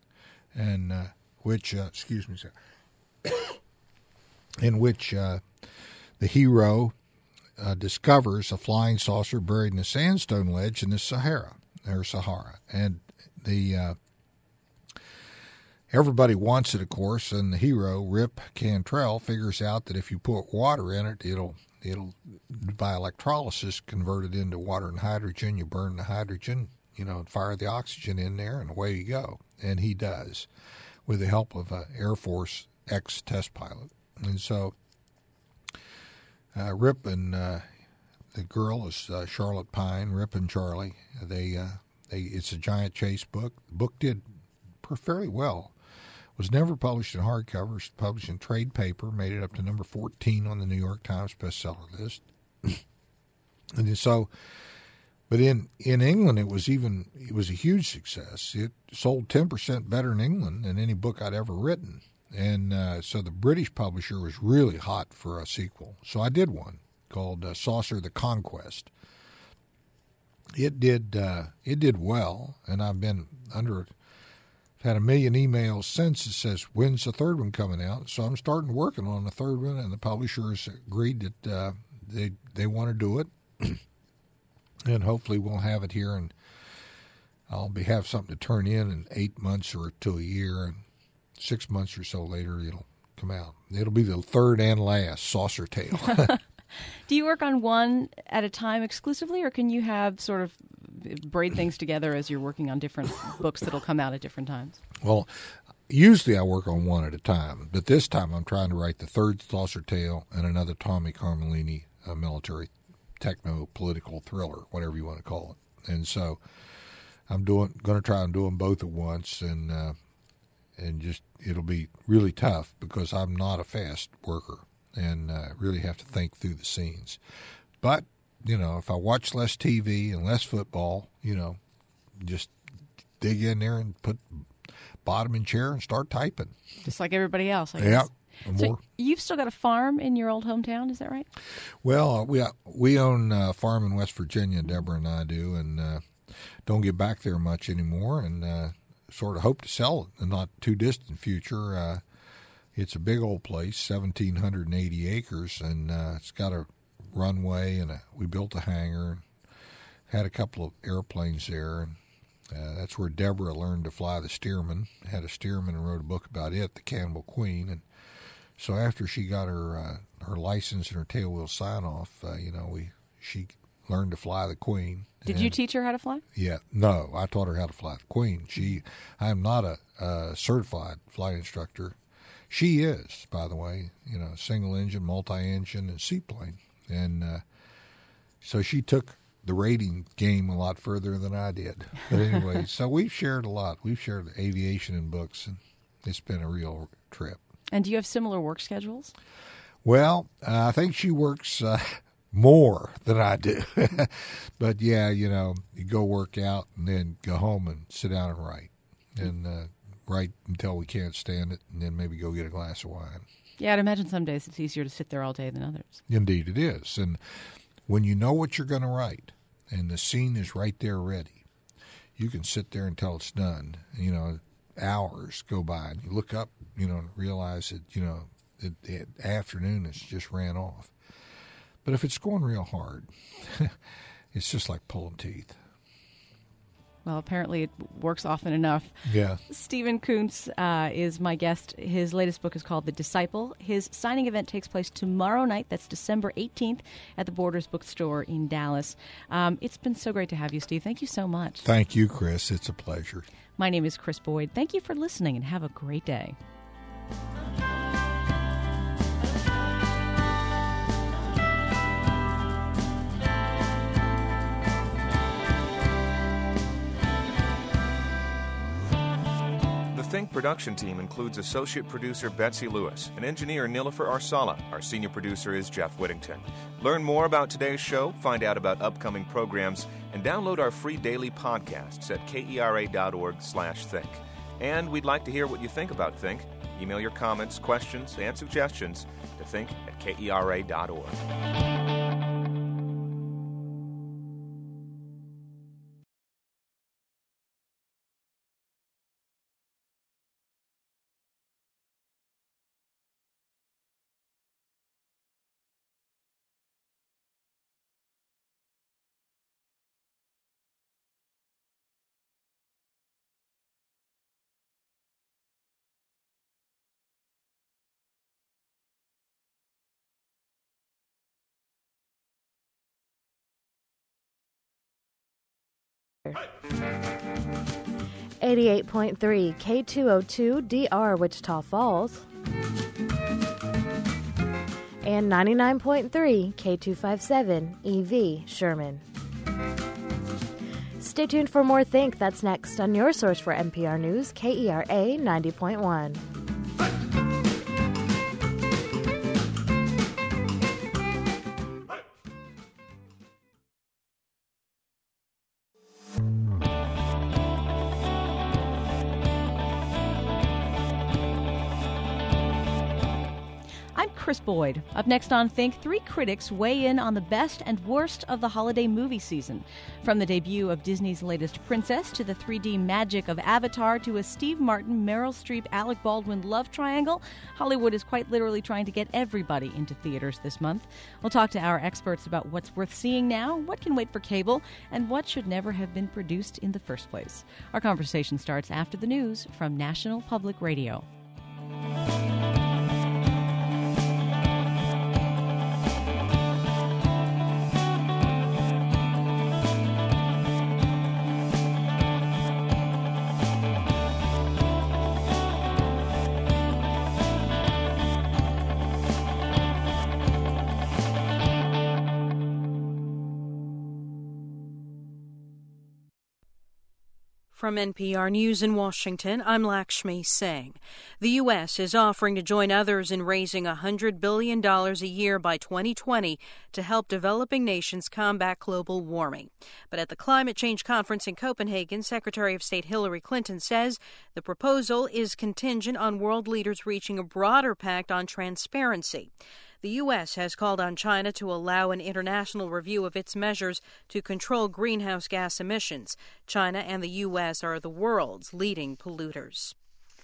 and uh, which, uh, excuse me, sir, in which uh, the hero uh, discovers a flying saucer buried in a sandstone ledge in the Sahara, or Sahara. And the... Uh, Everybody wants it, of course, and the hero, Rip Cantrell, figures out that if you put water in it, it'll, it'll by electrolysis, convert it into water and hydrogen. You burn the hydrogen, you know, and fire the oxygen in there, and away you go. And he does, with the help of an Air Force ex-test pilot. And so uh, Rip and uh, the girl is uh, Charlotte Pine, Rip and Charlie. They, uh, they, it's a giant chase book. The book did fairly well. Was never published in hardcover. It was published in trade paper. Made it up to number fourteen on the New York Times bestseller list. And so, but in, in England, it was even it was a huge success. It sold ten percent better in England than any book I'd ever written. And uh, so the British publisher was really hot for a sequel. So I did one called uh, Saucer: The Conquest. It did uh, it did well, and I've been under had a million emails since that says, when's the third one coming out? So I'm starting working on the third one, and the publishers agreed that uh, they they want to do it. And hopefully we'll have it here, and I'll be have something to turn in in eight months or to a year, and six months or so later it'll come out. It'll be the third and last Saucer Tale. Do you work on one at a time exclusively, or can you have sort of braid things together as you're working on different books that'll come out at different times? Well, usually I work on one at a time, but this time I'm trying to write the third Saucer Tale and another Tommy Carmellini uh, military techno-political thriller, whatever you want to call it. And so I'm doing, going to try and do them both at once, and uh, and just it'll be really tough because I'm not a fast worker, and uh, really have to think through the scenes. But you know, if I watch less T V and less football, you know, just dig in there and put bottom in chair and start typing, just like everybody else, I guess. Yeah. So you've still got a farm in your old hometown, is that right? Well, we we own a farm in West Virginia, Deborah and I do, and uh, don't get back there much anymore, and uh, sort of hope to sell it in the not too distant future. Uh, it's a big old place, one thousand seven hundred eighty acres, and uh, it's got a runway, and a, we built a hangar, and had a couple of airplanes there, and uh, that's where Deborah learned to fly the Stearman. Had a Stearman and wrote a book about it, The Cannibal Queen, and so after she got her uh, her license and her tailwheel sign-off, uh, you know, we she learned to fly the Queen. Did and, you teach her how to fly? Yeah, no, I taught her how to fly the Queen. She, I am not a, a certified flight instructor. She is, by the way, you know, single-engine, multi-engine, and seaplane. And uh, so she took the rating game a lot further than I did. But anyway, so we've shared a lot. We've shared aviation and books, and it's been a real trip. And do you have similar work schedules? Well, uh, I think she works uh, more than I do. But, yeah, you know, you go work out and then go home and sit down and write. And uh, write until we can't stand it, and then maybe go get a glass of wine. Yeah, I'd imagine some days it's easier to sit there all day than others. Indeed it is. And when you know what you're going to write and the scene is right there ready, you can sit there until it's done. You know, hours go by, and you look up, you know, and realize that, you know, the, the afternoon has just ran off. But if it's going real hard, it's just like pulling teeth. Well, apparently it works often enough. Yeah. Stephen Koontz uh, is my guest. His latest book is called The Disciple. His signing event takes place tomorrow night. That's December eighteenth at the Borders Bookstore in Dallas. Um, it's been so great to have you, Steve. Thank you so much. Thank you, Chris. It's a pleasure. My name is Chris Boyd. Thank you for listening, and have a great day. Think production team includes associate producer Betsy Lewis and engineer Nilofer Arsala. Our senior producer is Jeff Whittington. Learn more about today's show, find out about upcoming programs, and download our free daily podcasts at kera.org slash think. And we'd like to hear what you think about Think. Email your comments, questions, and suggestions to think at kera dot org. eighty-eight point three K two oh two D R Wichita Falls and ninety-nine point three K two fifty-seven E V Sherman. Stay tuned for more Think. That's next on your source for N P R News, K E R A ninety point one. Chris Boyd. Up next on Think, three critics weigh in on the best and worst of the holiday movie season. From the debut of Disney's latest Princess to the three D magic of Avatar to a Steve Martin, Meryl Streep, Alec Baldwin love triangle, Hollywood is quite literally trying to get everybody into theaters this month. We'll talk to our experts about what's worth seeing now, what can wait for cable, and what should never have been produced in the first place. Our conversation starts after the news from National Public Radio. From N P R News in Washington, I'm Lakshmi Singh. The U S is offering to join others in raising one hundred billion dollars a year by twenty twenty to help developing nations combat global warming. But at the Climate Change Conference in Copenhagen, Secretary of State Hillary Clinton says the proposal is contingent on world leaders reaching a broader pact on transparency. The U S has called on China to allow an international review of its measures to control greenhouse gas emissions. China and the U S are the world's leading polluters.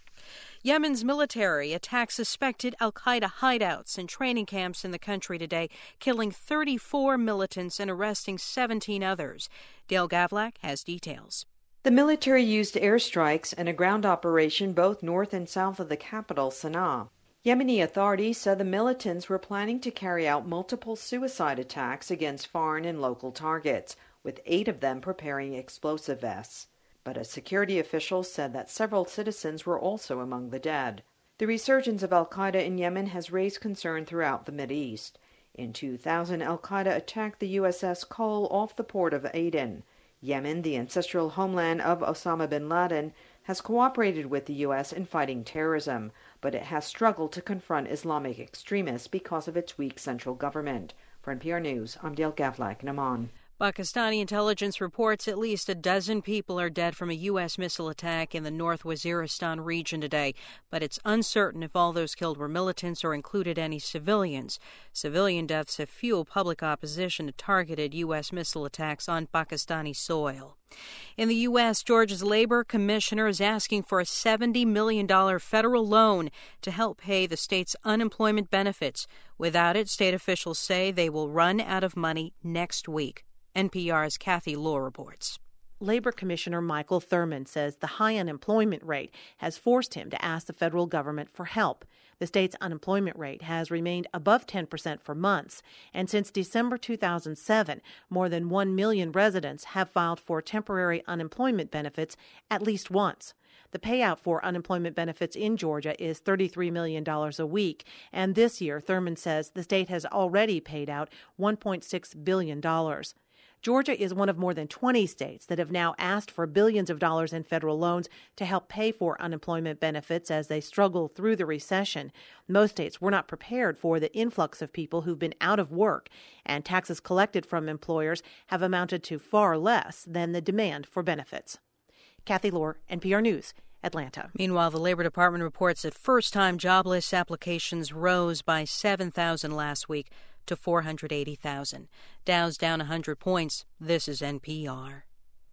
Yemen's military attacked suspected al-Qaeda hideouts and training camps in the country today, killing thirty-four militants and arresting seventeen others. Dale Gavlak has details. The military used airstrikes and a ground operation both north and south of the capital, Sana'a. Yemeni authorities said the militants were planning to carry out multiple suicide attacks against foreign and local targets, with eight of them preparing explosive vests. But a security official said that several citizens were also among the dead. The resurgence of al-Qaeda in Yemen has raised concern throughout the Mideast. In two thousand, al-Qaeda attacked the U S S Cole off the port of Aden. Yemen, the ancestral homeland of Osama bin Laden, has cooperated with the U S in fighting terrorism, but it has struggled to confront Islamic extremists because of its weak central government. For N P R News, I'm Dale Gavlak in Amman. Pakistani intelligence reports at least a dozen people are dead from a U S missile attack in the North Waziristan region today, but it's uncertain if all those killed were militants or included any civilians. Civilian deaths have fueled public opposition to targeted U S missile attacks on Pakistani soil. In the U S, Georgia's labor commissioner is asking for a seventy million dollars federal loan to help pay the state's unemployment benefits. Without it, state officials say they will run out of money next week. N P R's Kathy Law reports. Labor Commissioner Michael Thurmond says the high unemployment rate has forced him to ask the federal government for help. The state's unemployment rate has remained above ten percent for months, and since December two thousand seven, more than one million residents have filed for temporary unemployment benefits at least once. The payout for unemployment benefits in Georgia is thirty-three million dollars a week, and this year, Thurmond says the state has already paid out one point six billion dollars. Georgia is one of more than twenty states that have now asked for billions of dollars in federal loans to help pay for unemployment benefits as they struggle through the recession. Most states were not prepared for the influx of people who've been out of work, and taxes collected from employers have amounted to far less than the demand for benefits. Kathy Lohr, N P R News, Atlanta. Meanwhile, the Labor Department reports that first-time jobless applications rose by seven thousand last week to four hundred eighty thousand. Dow's down one hundred points. This is N P R.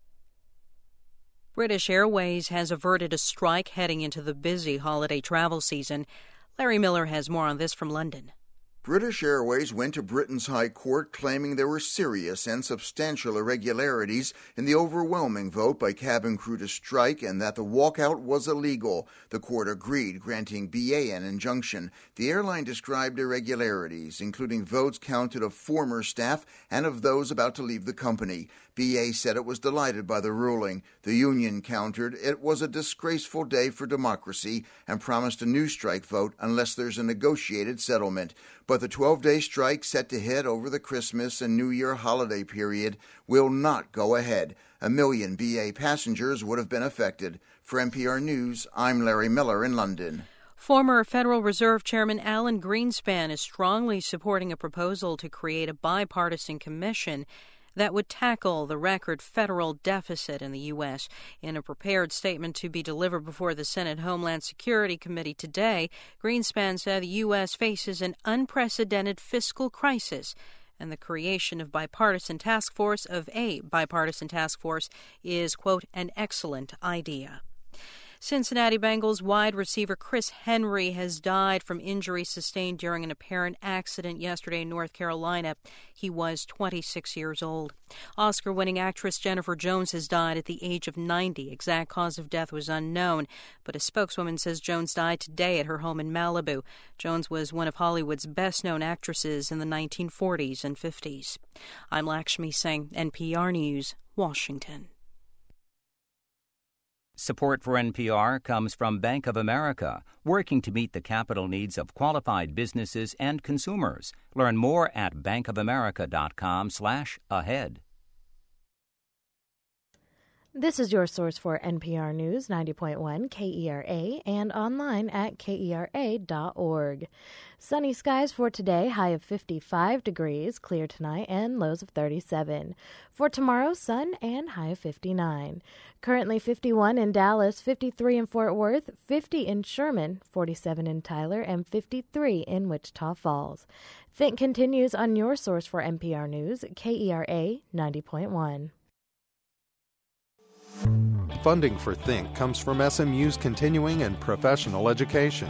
British Airways has averted a strike heading into the busy holiday travel season. Larry Miller has more on this from London. British Airways went to Britain's High Court claiming there were serious and substantial irregularities in the overwhelming vote by cabin crew to strike and that the walkout was illegal. The court agreed, granting B A an injunction. The airline described irregularities, including votes counted of former staff and of those about to leave the company. B A said it was delighted by the ruling. The union countered it was a disgraceful day for democracy and promised a new strike vote unless there's a negotiated settlement. But the twelve-day strike set to hit over the Christmas and New Year holiday period will not go ahead. A million B A passengers would have been affected. For N P R News, I'm Larry Miller in London. Former Federal Reserve Chairman Alan Greenspan is strongly supporting a proposal to create a bipartisan commission that would tackle the record federal deficit in the U S. In a prepared statement to be delivered before the Senate Homeland Security Committee today, Greenspan said the U S faces an unprecedented fiscal crisis, and the creation of bipartisan task force of a bipartisan task force is, quote, an excellent idea. Cincinnati Bengals wide receiver Chris Henry has died from injuries sustained during an apparent accident yesterday in North Carolina. He was twenty-six years old. Oscar-winning actress Jennifer Jones has died at the age of ninety. Exact cause of death was unknown, but a spokeswoman says Jones died today at her home in Malibu. Jones was one of Hollywood's best-known actresses in the nineteen forties and fifties. I'm Lakshmi Singh, N P R News, Washington. Support for N P R comes from Bank of America, working to meet the capital needs of qualified businesses and consumers. Learn more at bankofamerica.com slash ahead. This is your source for N P R News, ninety point one K E R A, and online at K E R A dot org. Sunny skies for today, high of fifty-five degrees, clear tonight, and lows of thirty-seven. For tomorrow, sun and high of fifty-nine. Currently fifty-one in Dallas, fifty-three in Fort Worth, fifty in Sherman, forty-seven in Tyler, and fifty-three in Wichita Falls. Think continues on your source for N P R News, K E R A ninety point one. Funding for Think comes from S M U's continuing and professional education.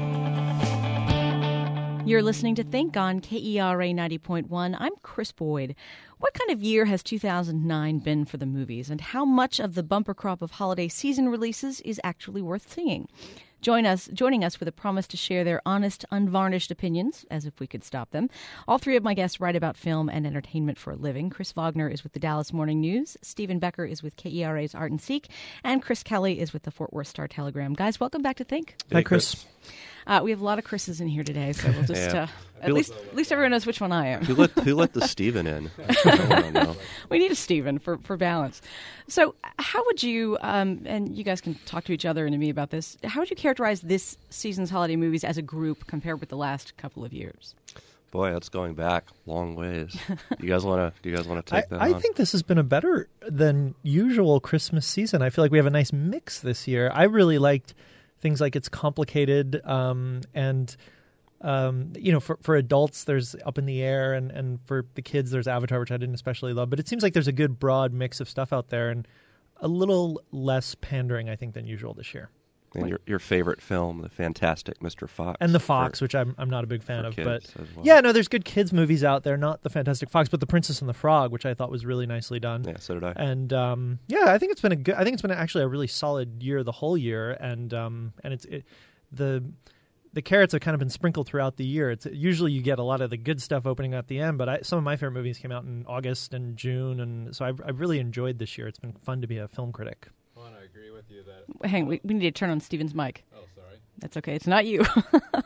You're listening to Think on K E R A ninety point one. I'm Chris Boyd. What kind of year has two thousand nine been for the movies, and how much of the bumper crop of holiday season releases is actually worth seeing? Join us, joining us with a promise to share their honest, unvarnished opinions, as if we could stop them. All three of my guests write about film and entertainment for a living. Chris Wagner is with the Dallas Morning News. Stephen Becker is with K E R A's Art and Seek. And Chris Kelly is with the Fort Worth Star-Telegram. Guys, welcome back to Think. Hi, Chris. Uh, we have a lot of Chris's in here today, so we'll just yeah. uh, at least at least everyone knows which one I am. Who let who let the Stephen in? I don't know. We need a Stephen for, for balance. So, how would you um, and you guys can talk to each other and to me about this? How would you characterize this season's holiday movies as a group compared with the last couple of years? Boy, that's going back long ways. You guys want to? Do you guys want to take I, that? I on? think this has been a better than usual Christmas season. I feel like we have a nice mix this year. I really liked things like It's Complicated, um, and um, you know, for for adults, there's Up in the Air, and, and for the kids, there's Avatar, which I didn't especially love. But it seems like there's a good broad mix of stuff out there, and a little less pandering, I think, than usual this year. And your your favorite film, The Fantastic Mister Fox, and The Fox, for, which I'm I'm not a big fan of, but well. yeah, no, there's good kids movies out there. Not The Fantastic Fox, but The Princess and the Frog, which I thought was really nicely done. Yeah, so did I. And um, yeah, I think it's been a good. I think it's been actually a really solid year the whole year, and um, and it's it, the the carrots have kind of been sprinkled throughout the year. It's usually you get a lot of the good stuff opening at the end, but I, some of my favorite movies came out in August and June, and so I've I've really enjoyed this year. It's been fun to be a film critic. Well, I agree with you that. Hang, we, we need to turn on Stephen's mic. Oh, sorry. That's okay. It's not you.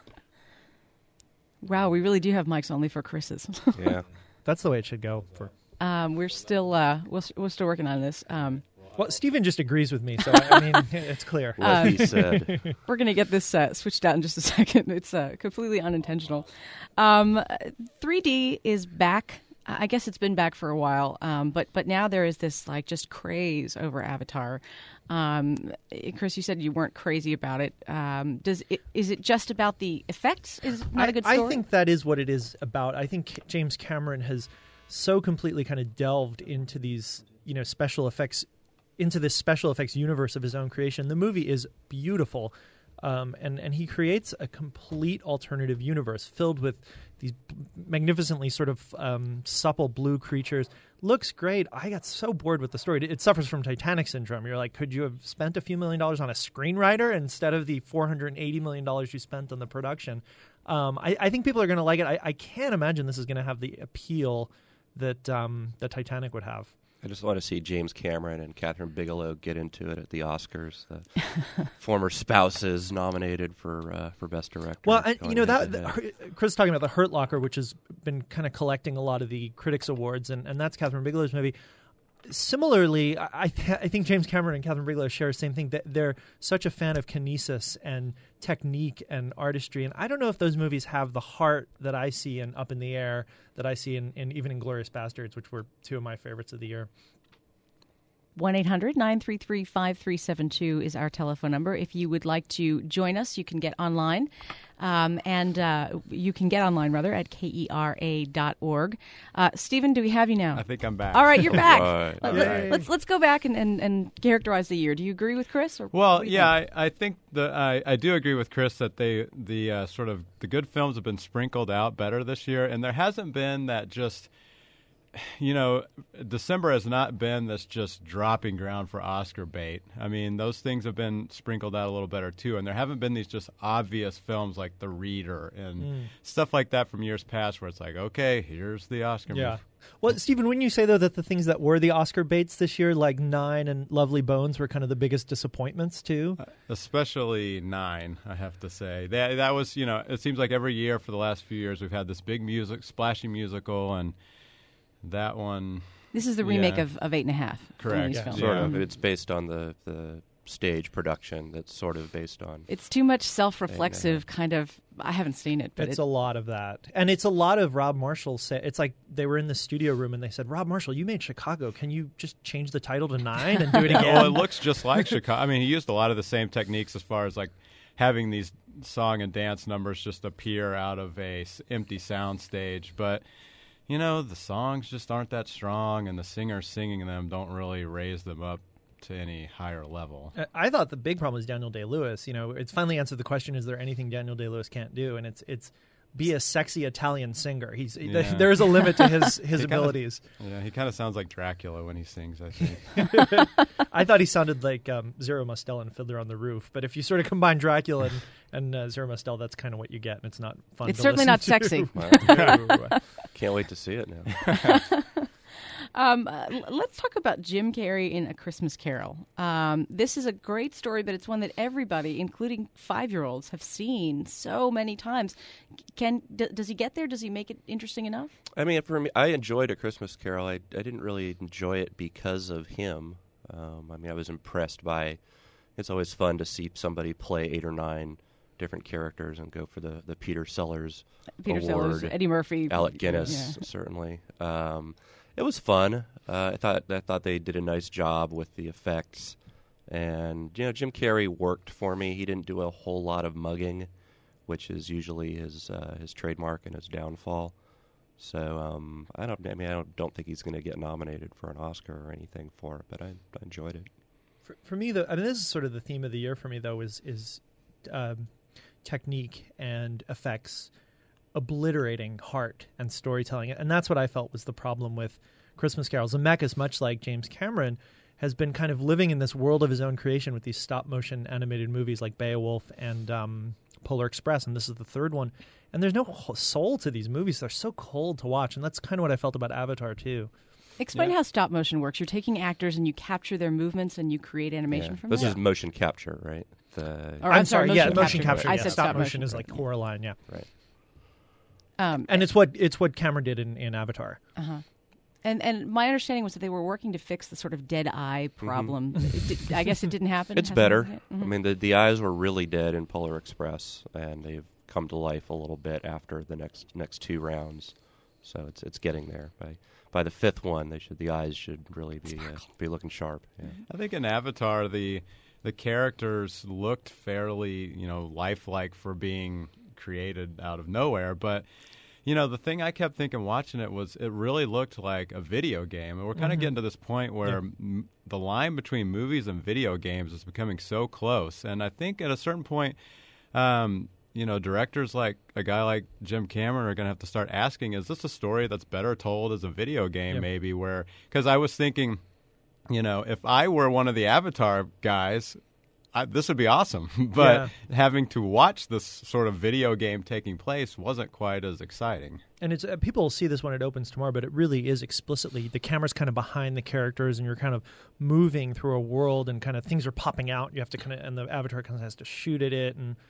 Wow, we really do have mics only for Chris's. Yeah, that's the way it should go. For um, we're still uh, we're, we're still working on this. Um, well, Stephen just agrees with me, so I mean it's clear. What um, he said. We're going to get this uh, switched out in just a second. It's uh, completely unintentional. Um, three D is back. I guess it's been back for a while, um, but but now there is this like just craze over Avatar. Um, Chris, you said you weren't crazy about it. Um, does it, is it just about the effects? Is it not I, a good story? I think that is what it is about. I think James Cameron has so completely kind of delved into these, you know, special effects, into this special effects universe of his own creation. The movie is beautiful. Um, and, and he creates a complete alternative universe filled with these magnificently sort of um, supple blue creatures. Looks great. I got so bored with the story. It, it suffers from Titanic syndrome. You're like, could you have spent a few million dollars on a screenwriter instead of the four hundred eighty million dollars you spent on the production? Um, I, I think people are going to like it. I, I can't imagine this is going to have the appeal that um, that Titanic would have. I just want to see James Cameron and Catherine Bigelow get into it at the Oscars. The former spouses nominated for uh, for Best Director. Well, and, you know, that the, Chris is talking about The Hurt Locker, which has been kind of collecting a lot of the critics' awards, and, and that's Catherine Bigelow's movie. similarly, I, th- I think James Cameron and Catherine Bigelow share the same thing, that they're such a fan of kinesis and technique and artistry. And I don't know if those movies have the heart that I see in Up in the Air, that I see in, in even Inglourious Bastards, which were two of my favorites of the year. one eight hundred nine three three five three seven two is our telephone number. If you would like to join us, you can get online. Um, and uh, you can get online, rather, at K E R A dot org. Uh, Stephen, do we have you now? I think I'm back. All right, you're back. Right. Let, Right. Let's let's go back and, and, and characterize the year. Do you agree with Chris? Or well, yeah, I, I think the I, I do agree with Chris that they the uh, sort of the good films have been sprinkled out better this year, and there hasn't been that just. You know, December has not been this just dropping ground for Oscar bait. I mean, those things have been sprinkled out a little better, too. And there haven't been these just obvious films like The Reader and Mm. stuff like that from years past where it's like, okay, here's the Oscar Yeah. movie. Well, Stephen, wouldn't you say, though, that the things that were the Oscar baits this year, like Nine and Lovely Bones, were kind of the biggest disappointments, too? Uh, especially Nine, I have to say. That, that was, you know, it seems like every year for the last few years we've had this big music, splashy musical, and that one. This is the remake yeah. of, of Eight and a Half. Correct. Yeah. Films. Sort Yeah. of. It's based on the, the stage production that's sort of based on. It's too much self-reflexive kind of. I haven't seen it, but It's it, a lot of that. And it's a lot of Rob Marshall. Say, it's like they were in the studio room and they said, Rob Marshall, you made Chicago. Can you just change the title to Nine and do it again? Well, it looks just like Chicago. I mean, he used a lot of the same techniques as far as like having these song and dance numbers just appear out of a s- empty sound stage. But, you know, the songs just aren't that strong, and the singers singing them don't really raise them up to any higher level. Uh, I thought the big problem is Daniel Day-Lewis. You know, it's finally answered the question: is there anything Daniel Day-Lewis can't do? And it's it's be a sexy Italian singer. He's Yeah. there is a limit to his his He kinda- abilities. yeah, he kind of sounds like Dracula when he sings, I think. I thought he sounded like um, Zero Mostel in Fiddler on the Roof. But if you sort of combine Dracula and, and uh, Zero Mostel, that's kind of what you get, and it's not fun. It's to certainly listen not to. sexy. Wow. Can't wait to see it now. Um, uh, l- let's talk about Jim Carrey in A Christmas Carol. Um, this is a great story, but it's one that everybody, including five-year-olds, have seen so many times. Can d- does he get there? Does he make it interesting enough? I mean, for me, I enjoyed A Christmas Carol. I, I didn't really enjoy it because of him. Um, I mean, I was impressed by. It's always fun to see somebody play eight or nine different characters and go for the, the Peter Sellers Peter award. Sellers, Eddie Murphy, Alec Guinness, yeah. certainly. Um, it was fun. Uh, I thought I thought they did a nice job with the effects, and you know, Jim Carrey worked for me. He didn't do a whole lot of mugging, which is usually his uh, his trademark and his downfall. So um, I don't. I mean, I don't, don't think he's going to get nominated for an Oscar or anything for it. But I, I enjoyed it. For, for me, though, I mean, this is sort of the theme of the year for me, though, is is um, technique and effects obliterating heart and storytelling, and that's what I felt was the problem with Christmas Carol. Zemeckis, much like James Cameron, has been kind of living in this world of his own creation with these stop-motion animated movies like Beowulf and um, Polar Express, and this is the third one. And there's no soul to these movies. They're so cold to watch, and that's kind of what I felt about Avatar, too. Explain Yeah. how stop motion works. You're taking actors and you capture their movements and you create animation Yeah. from This that? is motion capture, right? The Or, I'm, I'm sorry, sorry, yeah, motion motion capture. capture. I yeah. said stop stop motion motion. is like Coraline, yeah. Right. Um, And it's what it's what Cameron did in, in Avatar. Uh-huh. And and my understanding was that they were working to fix the sort of dead eye problem. It did- I guess it didn't happen. It's Hasn't better. happened I yet? Mhm. mean, the the eyes were really dead in Polar Express, and they've come to life a little bit after the next next two rounds. So it's it's getting there. By by the fifth one, they should the eyes should really be uh, be looking sharp. Yeah. I think in Avatar, the the characters looked fairly, you know, lifelike for being created out of nowhere. But, you know, the thing I kept thinking watching it was it really looked like a video game. And we're kind of Mhm. getting to this point where Yeah. m- the line between movies and video games is becoming so close. And I think at a certain point, um, you know, directors like a guy like Jim Cameron are going to have to start asking, is this a story that's better told as a video game, Yep. maybe? Where, because I was thinking, you know, if I were one of the Avatar guys, I, this would be awesome. But having to watch this sort of video game taking place wasn't quite as exciting. And it's uh, people will see this when it opens tomorrow, but it really is explicitly the camera's kind of behind the characters, and you're kind of moving through a world, and kind of things are popping out. You have to kind of, and the Avatar kind of has to shoot at it, and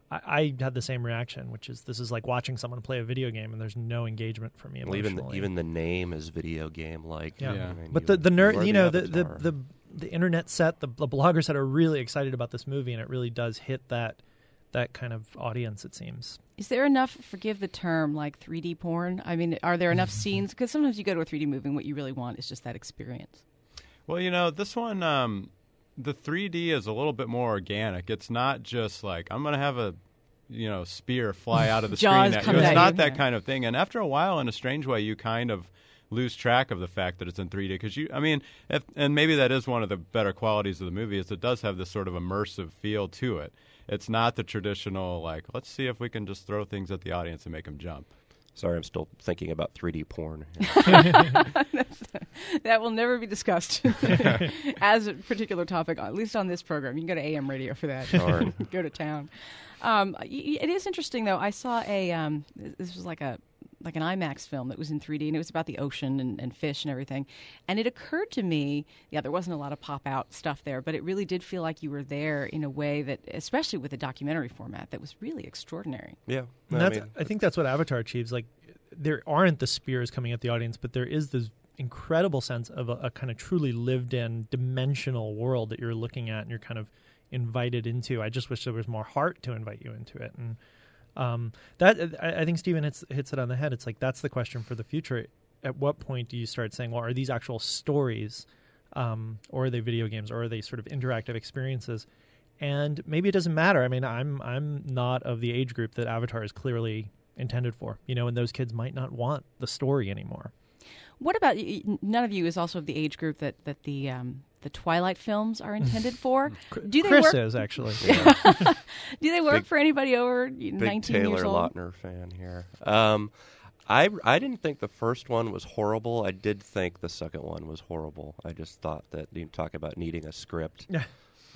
I, I had the same reaction, which is this is like watching someone play a video game, and there's no engagement for me well, emotionally. even the, even the name is video game like. Yeah, yeah. yeah. I mean, but you, the the nerd, you, you know, the, the, the the the internet set, the, the bloggers set are really excited about this movie, and it really does hit that that kind of audience. It seems. Is there enough, forgive the term, like three D porn? I mean, are there enough scenes? Because sometimes you go to a three D movie and what you really want is just that experience. Well, you know, this one, um, the three D is a little bit more organic. It's not just like, I'm going to have a, you know, spear fly out of the Jaws screen. At comes you. It's at not you, that yeah. kind of thing. And after a while, in a strange way, you kind of lose track of the fact that it's in three D. Because you, I mean, if, and maybe that is one of the better qualities of the movie, is it does have this sort of immersive feel to it. It's not the traditional, like, let's see if we can just throw things at the audience and make them jump. Sorry, I'm still thinking about three D porn. That will never be discussed as a particular topic, at least on this program. You can go to A M radio for that. Darn. Go to town. Um, it is interesting, though. I saw a, um, this was like a, like an IMAX film that was in three D, and it was about the ocean and, and fish and everything. And it occurred to me, yeah, there wasn't a lot of pop-out stuff there, but it really did feel like you were there in a way that, especially with the documentary format, that was really extraordinary. Yeah. And I that's, mean, I think that's what Avatar achieves. Like, there aren't the spears coming at the audience, but there is this incredible sense of a, a kind of truly lived-in, dimensional world that you're looking at and you're kind of invited into. I just wish there was more heart to invite you into it. And um, that I, I think Stephen hits, hits it on the head. It's like that's the question for the future. At what point do you start saying, well, are these actual stories, um, or are they video games, or are they sort of interactive experiences? And maybe it doesn't matter. I mean, I'm I'm not of the age group that Avatar is clearly intended for, you know, and those kids might not want the story anymore. What about, none of you is also of the age group that, that the um, the Twilight films are intended for? Do they Chris work? is, actually. Do they work Big- for anybody over big nineteen Taylor years old? Lautner fan here. Um, I, I didn't think the first one was horrible. I did think the second one was horrible. I just thought that, you talk about needing a script. Yeah.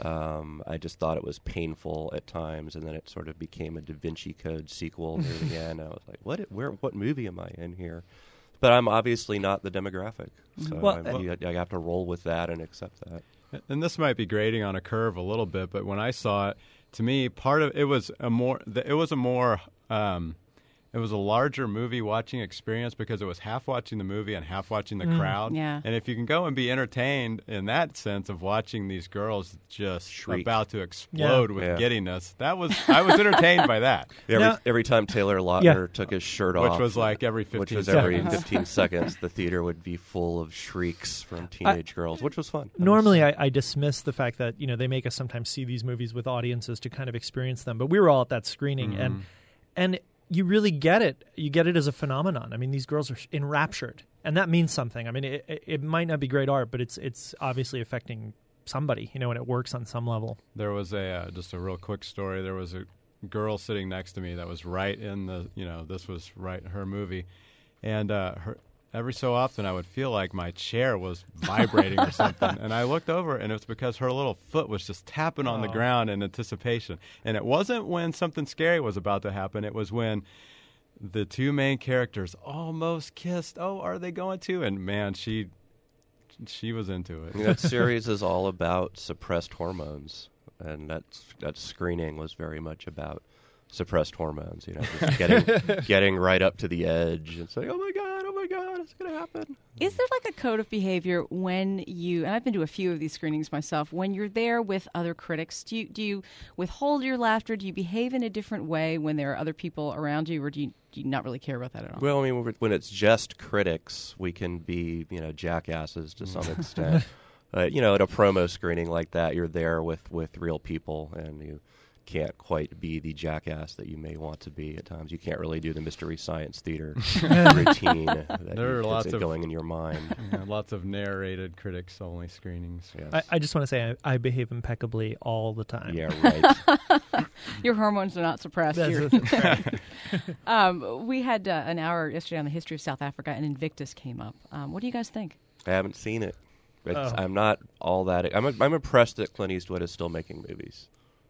Um, I just thought it was painful at times, and then it sort of became a Da Vinci Code sequel near the end. I was like, "What? Where? What movie am I in here?" But I'm obviously not the demographic, so Well, I, well- you, I have to roll with that and accept that. And this might be grading on a curve a little bit, but when I saw it, to me, part of it was a more, it was a more, um, it was a larger movie watching experience because it was half watching the movie and half watching the Mm, crowd. yeah. And if you can go and be entertained in that sense of watching these girls just Shriek. about to explode Yeah. with Yeah. giddiness, that was I was entertained by that. Every, Now- every time Taylor Lautner Yeah. took his shirt Which off, was like every which fifteen was every seconds. fifteen seconds, the theater would be full of shrieks from teenage girls, which was fun. Normally, I, I dismiss the fact that, you know, they make us sometimes see these movies with audiences to kind of experience them, but we were all at that screening, Mm-hmm. and and you really get it. You get it as a phenomenon. I mean, these girls are enraptured, and that means something. I mean, it, it, it might not be great art, but it's it's obviously affecting somebody, you know, and it works on some level. There was a uh, just a real quick story. There was a girl sitting next to me that was right in the, you know, this was right her movie, and uh, her every so often I would feel like my chair was vibrating or something, and I looked over, and it's because her little foot was just tapping on the Oh. ground in anticipation. And it wasn't when something scary was about to happen. It was when the two main characters almost kissed. Oh, are they going to? And man, she she was into it. I mean, that series is all about suppressed hormones, and that that screening was very much about suppressed hormones. You know, just getting getting right up to the edge and saying, "Oh my god, oh my god, it's going to happen." Is there like a code of behavior when you, and I've been to a few of these screenings myself, when you're there with other critics, do you, do you withhold your laughter? Do you behave in a different way when there are other people around you, or do you, do you not really care about that at all? Well, I mean, when it's just critics, we can be, you know, jackasses to some extent. Uh, you know, at a promo screening like that, you're there with, with real people, and you can't quite be the jackass that you may want to be at times. You can't really do the Mystery Science Theater routine that There you are lots gets of going in your mind. Yeah, lots of narrated critics only screenings. Yes. I, I just want to say I, I behave impeccably all the time. Yeah, right. Your hormones are not suppressed. That's You're- that's right. um, we had uh, an hour yesterday on the history of South Africa, and Invictus came up. Um, what do you guys think? I haven't seen it. It's, Oh. I'm not all that. I'm I'm impressed that Clint Eastwood is still making movies,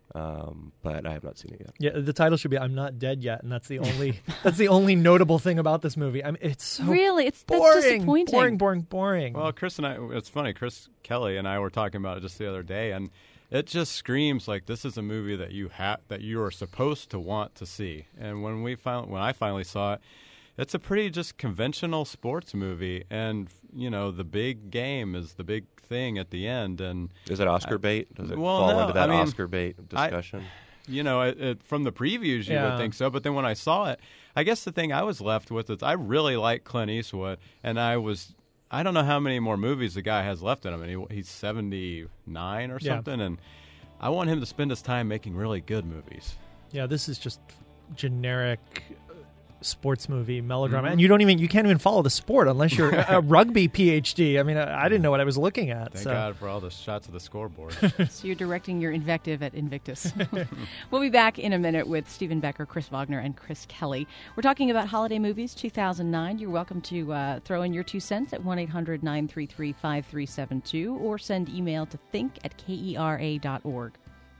um, but I have not seen it yet. Yeah, the title should be "I'm Not Dead Yet," and that's the only that's the only notable thing about this movie. I mean, it's so Really? It's that's boring, disappointing. boring, boring, boring. Well, Chris and I, it's funny, Chris Kelly and I were talking about it just the other day, and it just screams like this is a movie that you ha- that you are supposed to want to see. And when we fin- when I finally saw it, it's a pretty just conventional sports movie, and you know the big game is the big thing at the end. And is it Oscar bait? Does it well, fall no, into that I mean, Oscar bait discussion? I, you know, it, it, from the previews, you Yeah. would think so, but then when I saw it, I guess the thing I was left with is I really like Clint Eastwood, and I was. I don't know how many more movies the guy has left in him, and he, he's seventy-nine or Yeah. something, and I want him to spend his time making really good movies. Yeah, this is just generic uh, sports movie melodrama, Mhm. and you don't even you can't even follow the sport unless you're a, a rugby P H D. I mean, I, I didn't know what I was looking at. Thank so. God for all the shots of the scoreboard. So you're directing your invective at Invictus. We'll be back in a minute with Stephen Becker, Chris Wagner, and Chris Kelly. We're talking about holiday movies two thousand nine. You're welcome to uh, throw in your two cents at one eight hundred nine three three five three seven two or send email to think at kera dot org.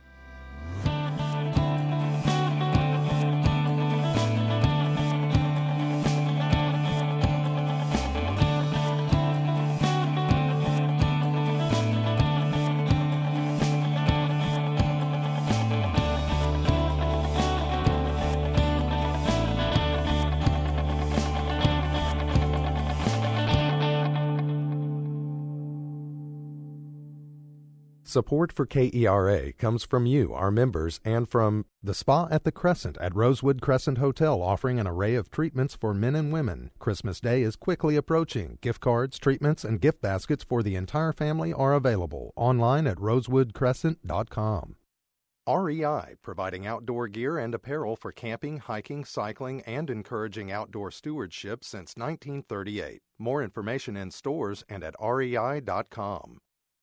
Support for K E R A comes from you, our members, and from the Spa at the Crescent at Rosewood Crescent Hotel, offering an array of treatments for men and women. Christmas Day is quickly approaching. Gift cards, treatments, and gift baskets for the entire family are available online at rosewood crescent dot com. R E I, providing outdoor gear and apparel for camping, hiking, cycling, and encouraging outdoor stewardship since nineteen thirty-eight. More information in stores and at R E I dot com.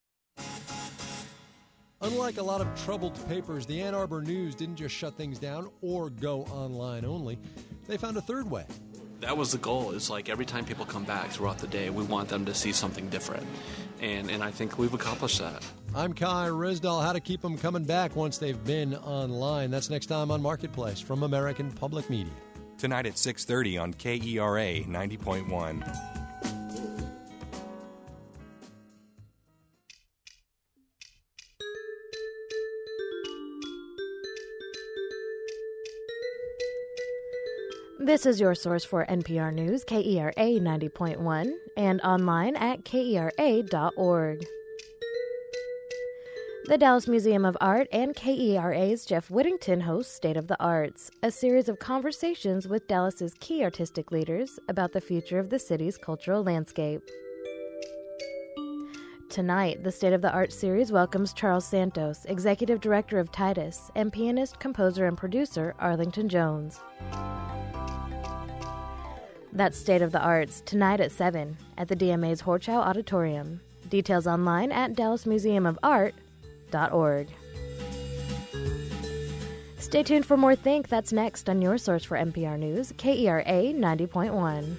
Unlike a lot of troubled papers, the Ann Arbor News didn't just shut things down or go online only. They found a third way. That was the goal. Is like every time people come back throughout the day, we want them to see something different. And and I think we've accomplished that. I'm Kai Risdall. How to keep them coming back once they've been online. That's next time on Marketplace from American Public Media. Tonight at six thirty on K E R A ninety point one. This is your source for N P R News, K E R A ninety point one, and online at K E R A dot org. The Dallas Museum of Art and K E R A's Jeff Whittington host State of the Arts, a series of conversations with Dallas's key artistic leaders about the future of the city's cultural landscape. Tonight, the State of the Arts series welcomes Charles Santos, Executive Director of Titus, and pianist, composer, and producer Arlington Jones. That's State of the Arts, tonight at seven, at the D M A's Horchow Auditorium. Details online at dallas museum of art dot org. Stay tuned for more Think. That's next on your source for N P R News, K E R A ninety point one.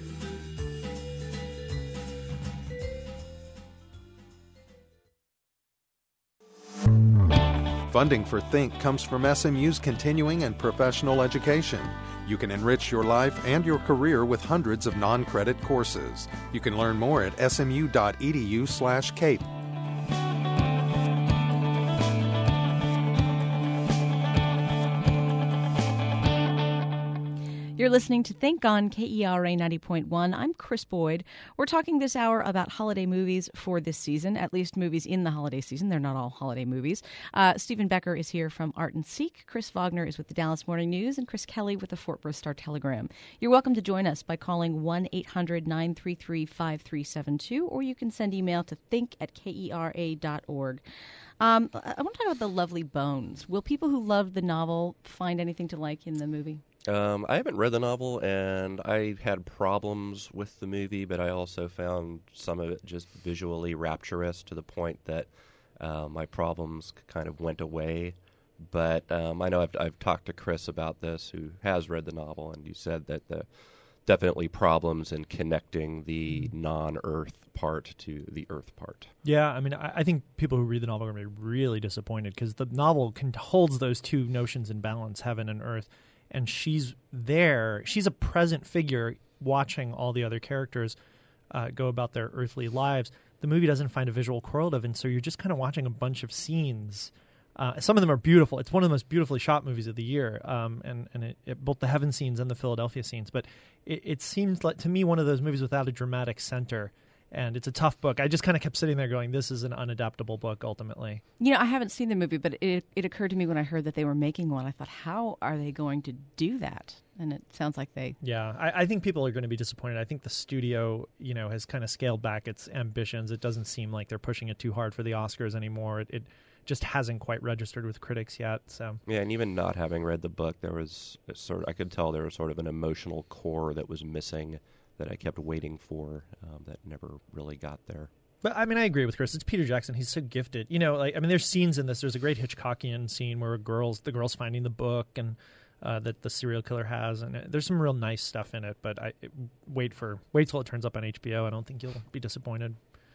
Funding for Think comes from S M U's continuing and professional education. You can enrich your life and your career with hundreds of non-credit courses. You can learn more at smu.edu slash CAPE. You're listening to Think on K E R A ninety point one. I'm Chris Boyd. We're talking this hour about holiday movies for this season, at least movies in the holiday season. They're not all holiday movies. Uh, Stephen Becker is here from Art and Seek. Chris Wagner is with the Dallas Morning News, and Chris Kelly with the Fort Worth Star-Telegram. You're welcome to join us by calling one eight hundred nine three three five three seven two, or you can send email to think at K E R A dot org. Um, I want to talk about The Lovely Bones. Will people who loved the novel find anything to like in the movie? Um, I haven't read the novel, and I had problems with the movie, but I also found some of it just visually rapturous to the point that uh, my problems kind of went away. But um, I know I've, I've talked to Chris about this, who has read the novel, and you said that the definitely problems in connecting the non-Earth part to the Earth part. Yeah, I mean, I, I think people who read the novel are going to be really disappointed because the novel can, holds those two notions in balance, heaven and earth. And she's there. She's a present figure watching all the other characters uh, go about their earthly lives. The movie doesn't find a visual correlative, and so you're just kind of watching a bunch of scenes Uh, some of them are beautiful. It's one of the most beautifully shot movies of the year, um, and and it, it, both the heaven scenes and the Philadelphia scenes. But it, it seems like to me one of those movies without a dramatic center, and it's a tough book. I just kind of kept sitting there going, "This is an unadaptable book." Ultimately, you know, I haven't seen the movie, but it it occurred to me when I heard that they were making one. I thought, how are they going to do that? And it sounds like they. Yeah, I, I think people are going to be disappointed. I think the studio, you know, has kind of scaled back its ambitions. It doesn't seem like they're pushing it too hard for the Oscars anymore. It. it just hasn't quite registered with critics yet. So yeah, and even not having read the book, there was a sort of, I could tell there was sort of an emotional core that was missing that I kept waiting for um, that never really got there. But I mean, I agree with Chris. It's Peter Jackson. He's so gifted. You know, like I mean, there's scenes in this. There's a great Hitchcockian scene where girls, the girls finding the book and uh, that the serial killer has, and it, there's some real nice stuff in it. But I it, wait for wait till it turns up on H B O. I don't think you'll be disappointed.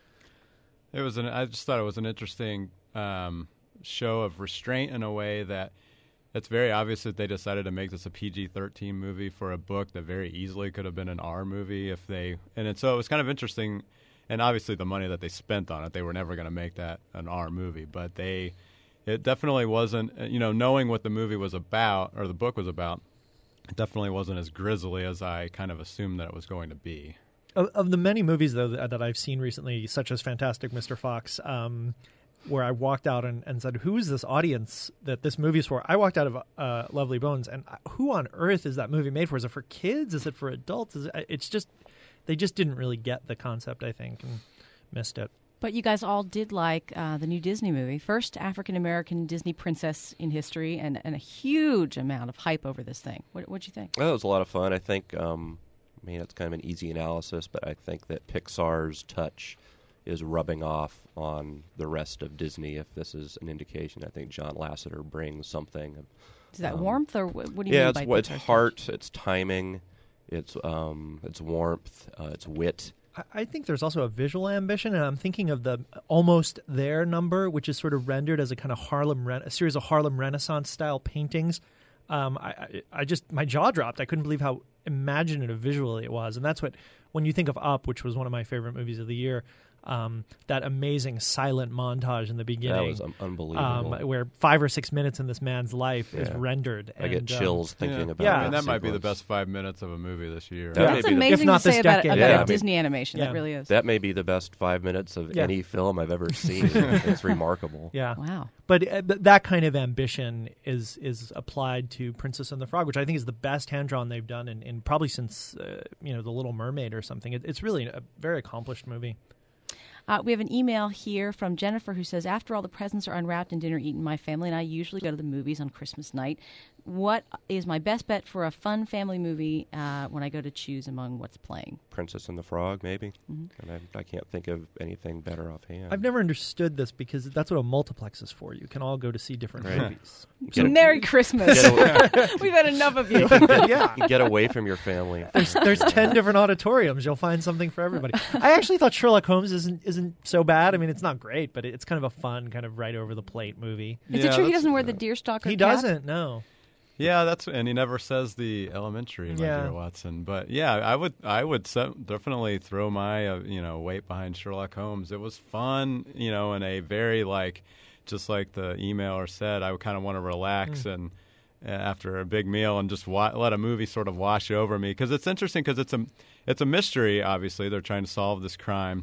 It was an. I just thought it was an interesting um, show of restraint in a way that it's very obvious that they decided to make this a P G thirteen movie for a book that very easily could have been an R movie if they. And it, so it was kind of interesting, and obviously the money that they spent on it, they were never going to make that an R movie, but they. It definitely wasn't. You know, knowing what the movie was about or the book was about, it definitely wasn't as grisly as I kind of assumed that it was going to be. Of, of the many movies, though, that, that I've seen recently, such as Fantastic Mister Fox, um, where I walked out and, and said, who is this audience that this movie is for? I walked out of uh, Lovely Bones, and who on earth is that movie made for? Is it for kids? Is it for adults? Is it, it's just, they just didn't really get the concept, I think, and missed it. But you guys all did like uh, the new Disney movie, first African-American Disney princess in history, and, and a huge amount of hype over this thing. What what'd you think? Well, it was a lot of fun. I think... Um I mean, it's kind of an easy analysis, but I think that Pixar's touch is rubbing off on the rest of Disney. If this is an indication, I think John Lasseter brings something. Is that um, warmth, or what, what do you yeah, mean it's, by well, it's Pixar's heart, touch? it's timing, it's um, it's warmth, uh, it's wit. I, I think there's also a visual ambition, and I'm thinking of the Almost There number, which is sort of rendered as a kind of Harlem, a series of Harlem Renaissance style paintings. Um, I, I, I just my jaw dropped. I couldn't believe how imaginative visually it was, and that's what when you think of Up, which was one of my favorite movies of the year. Um, that amazing silent montage in the beginning. That was um, unbelievable. Um, where five or six minutes in this man's life yeah. is rendered. I and, get chills um, thinking yeah. about yeah. I mean, that sequence. might be the best five minutes of a movie this year. That That's may be amazing if not to say this about, decade. about Yeah, a I mean- Disney animation. Yeah. That really is. That may be the best five minutes of Yeah. any film I've ever seen. It's remarkable. Yeah. Wow. But uh, th- that kind of ambition is is applied to Princess and the Frog, which I think is the best hand drawn they've done in, in probably since uh, you know The Little Mermaid or something. It, it's really a very accomplished movie. Uh, we have an email here from Jennifer who says, after all the presents are unwrapped and dinner eaten, my family and I usually go to the movies on Christmas night. What is my best bet for a fun family movie uh, when I go to choose among what's playing? Princess and the Frog, maybe. Mm-hmm. And I, I can't think of anything better offhand. I've never understood this because that's what a multiplex is for. You can all go to see different Right. movies. Get a- Merry Christmas. Get away- We've had enough of you. Yeah. Get away from your family. There's, there's ten different auditoriums. You'll find something for everybody. I actually thought Sherlock Holmes isn't isn't so bad. I mean, it's not great, but it's kind of a fun, kind of right over the plate movie. Is Yeah, it true he that's- doesn't wear the deerstalker He cap? doesn't. No. Yeah, that's and he never says the elementary, my Yeah. dear Watson. But yeah, I would I would se- definitely throw my uh, you know weight behind Sherlock Holmes. It was fun, you know, in a very like just like the emailer said. I would kind of want to relax Mm. and uh, after a big meal and just wa- let a movie sort of wash over me because it's interesting because it's a it's a mystery. Obviously, they're trying to solve this crime,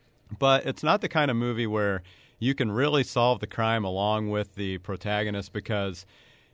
but it's not the kind of movie where you can really solve the crime along with the protagonist because.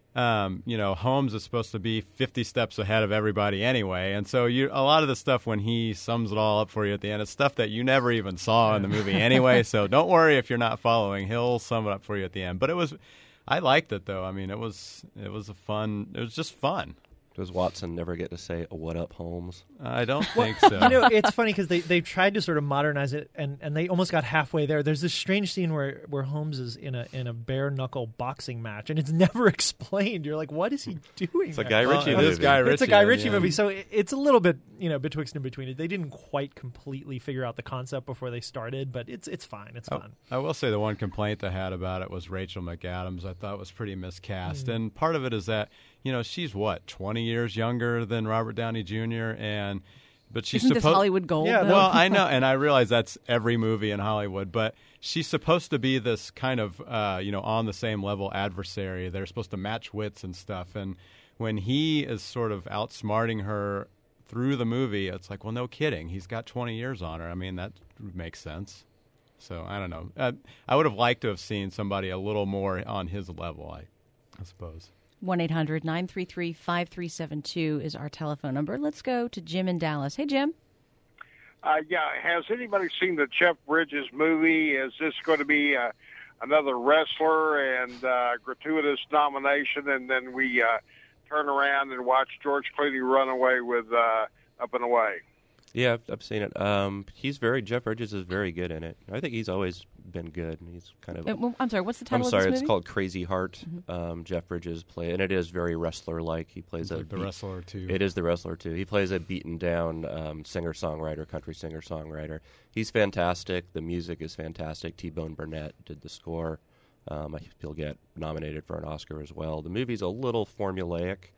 Um, you know, Holmes is supposed to be fifty steps ahead of everybody anyway, and so you a lot of the stuff when he sums it all up for you at the end, it's stuff that you never even saw in the movie anyway. So don't worry if you're not following; he'll sum it up for you at the end. But it was, I liked it though. I mean, it was it was a fun. It was just fun. Does Watson never get to say, "What up, Holmes"? I don't think so. You know, it's funny because they, they tried to sort of modernize it, and, and they almost got halfway there. There's this strange scene where, where Holmes is in a in a bare knuckle boxing match, and it's never explained. You're like, what is he doing? It's a there? Guy Ritchie Well, it movie. is Guy It's a Ritchie, Guy yeah. Ritchie movie, so it, it's a little bit you know betwixt and between. They didn't quite completely figure out the concept before they started, but it's it's fine. It's I, fun. I will say the one complaint I had about it was Rachel McAdams. I thought was pretty miscast, Mm. and part of it is that you know she's what twenty years younger than Robert Downey Junior and But she's Isn't this supposed Hollywood gold? Yeah, though? well, I know, and I realize that's every movie in Hollywood. But she's supposed to be this kind of, uh, you know, on the same level adversary. They're supposed to match wits and stuff. And when he is sort of outsmarting her through the movie, it's like, well, no kidding. He's got twenty years on her. I mean, that makes sense. So I don't know. Uh, I would have liked to have seen somebody a little more on his level, I, I suppose. one eight hundred nine three three five three seven two is our telephone number. Let's go to Jim in Dallas. Hey, Jim. Uh, yeah, has anybody seen the Jeff Bridges movie? Is this going to be uh, another wrestler and uh, gratuitous nomination, and then we uh, turn around and watch George Clooney run away with uh, Up and Away? Yeah, I've, I've seen it. Um, he's very Jeff Bridges is very good in it. I think he's always been good. He's kind of. Uh, well, I'm sorry. What's the title? I'm sorry. of this It's movie? called Crazy Heart. Mm-hmm. Um, Jeff Bridges play, and it is very wrestler-like. He plays It's a like the beat- wrestler too. It is the wrestler too. He plays a beaten down um, singer-songwriter, country singer-songwriter. He's fantastic. The music is fantastic. T-Bone Burnett did the score. Um, I think he'll get nominated for an Oscar as well. The movie's a little formulaic,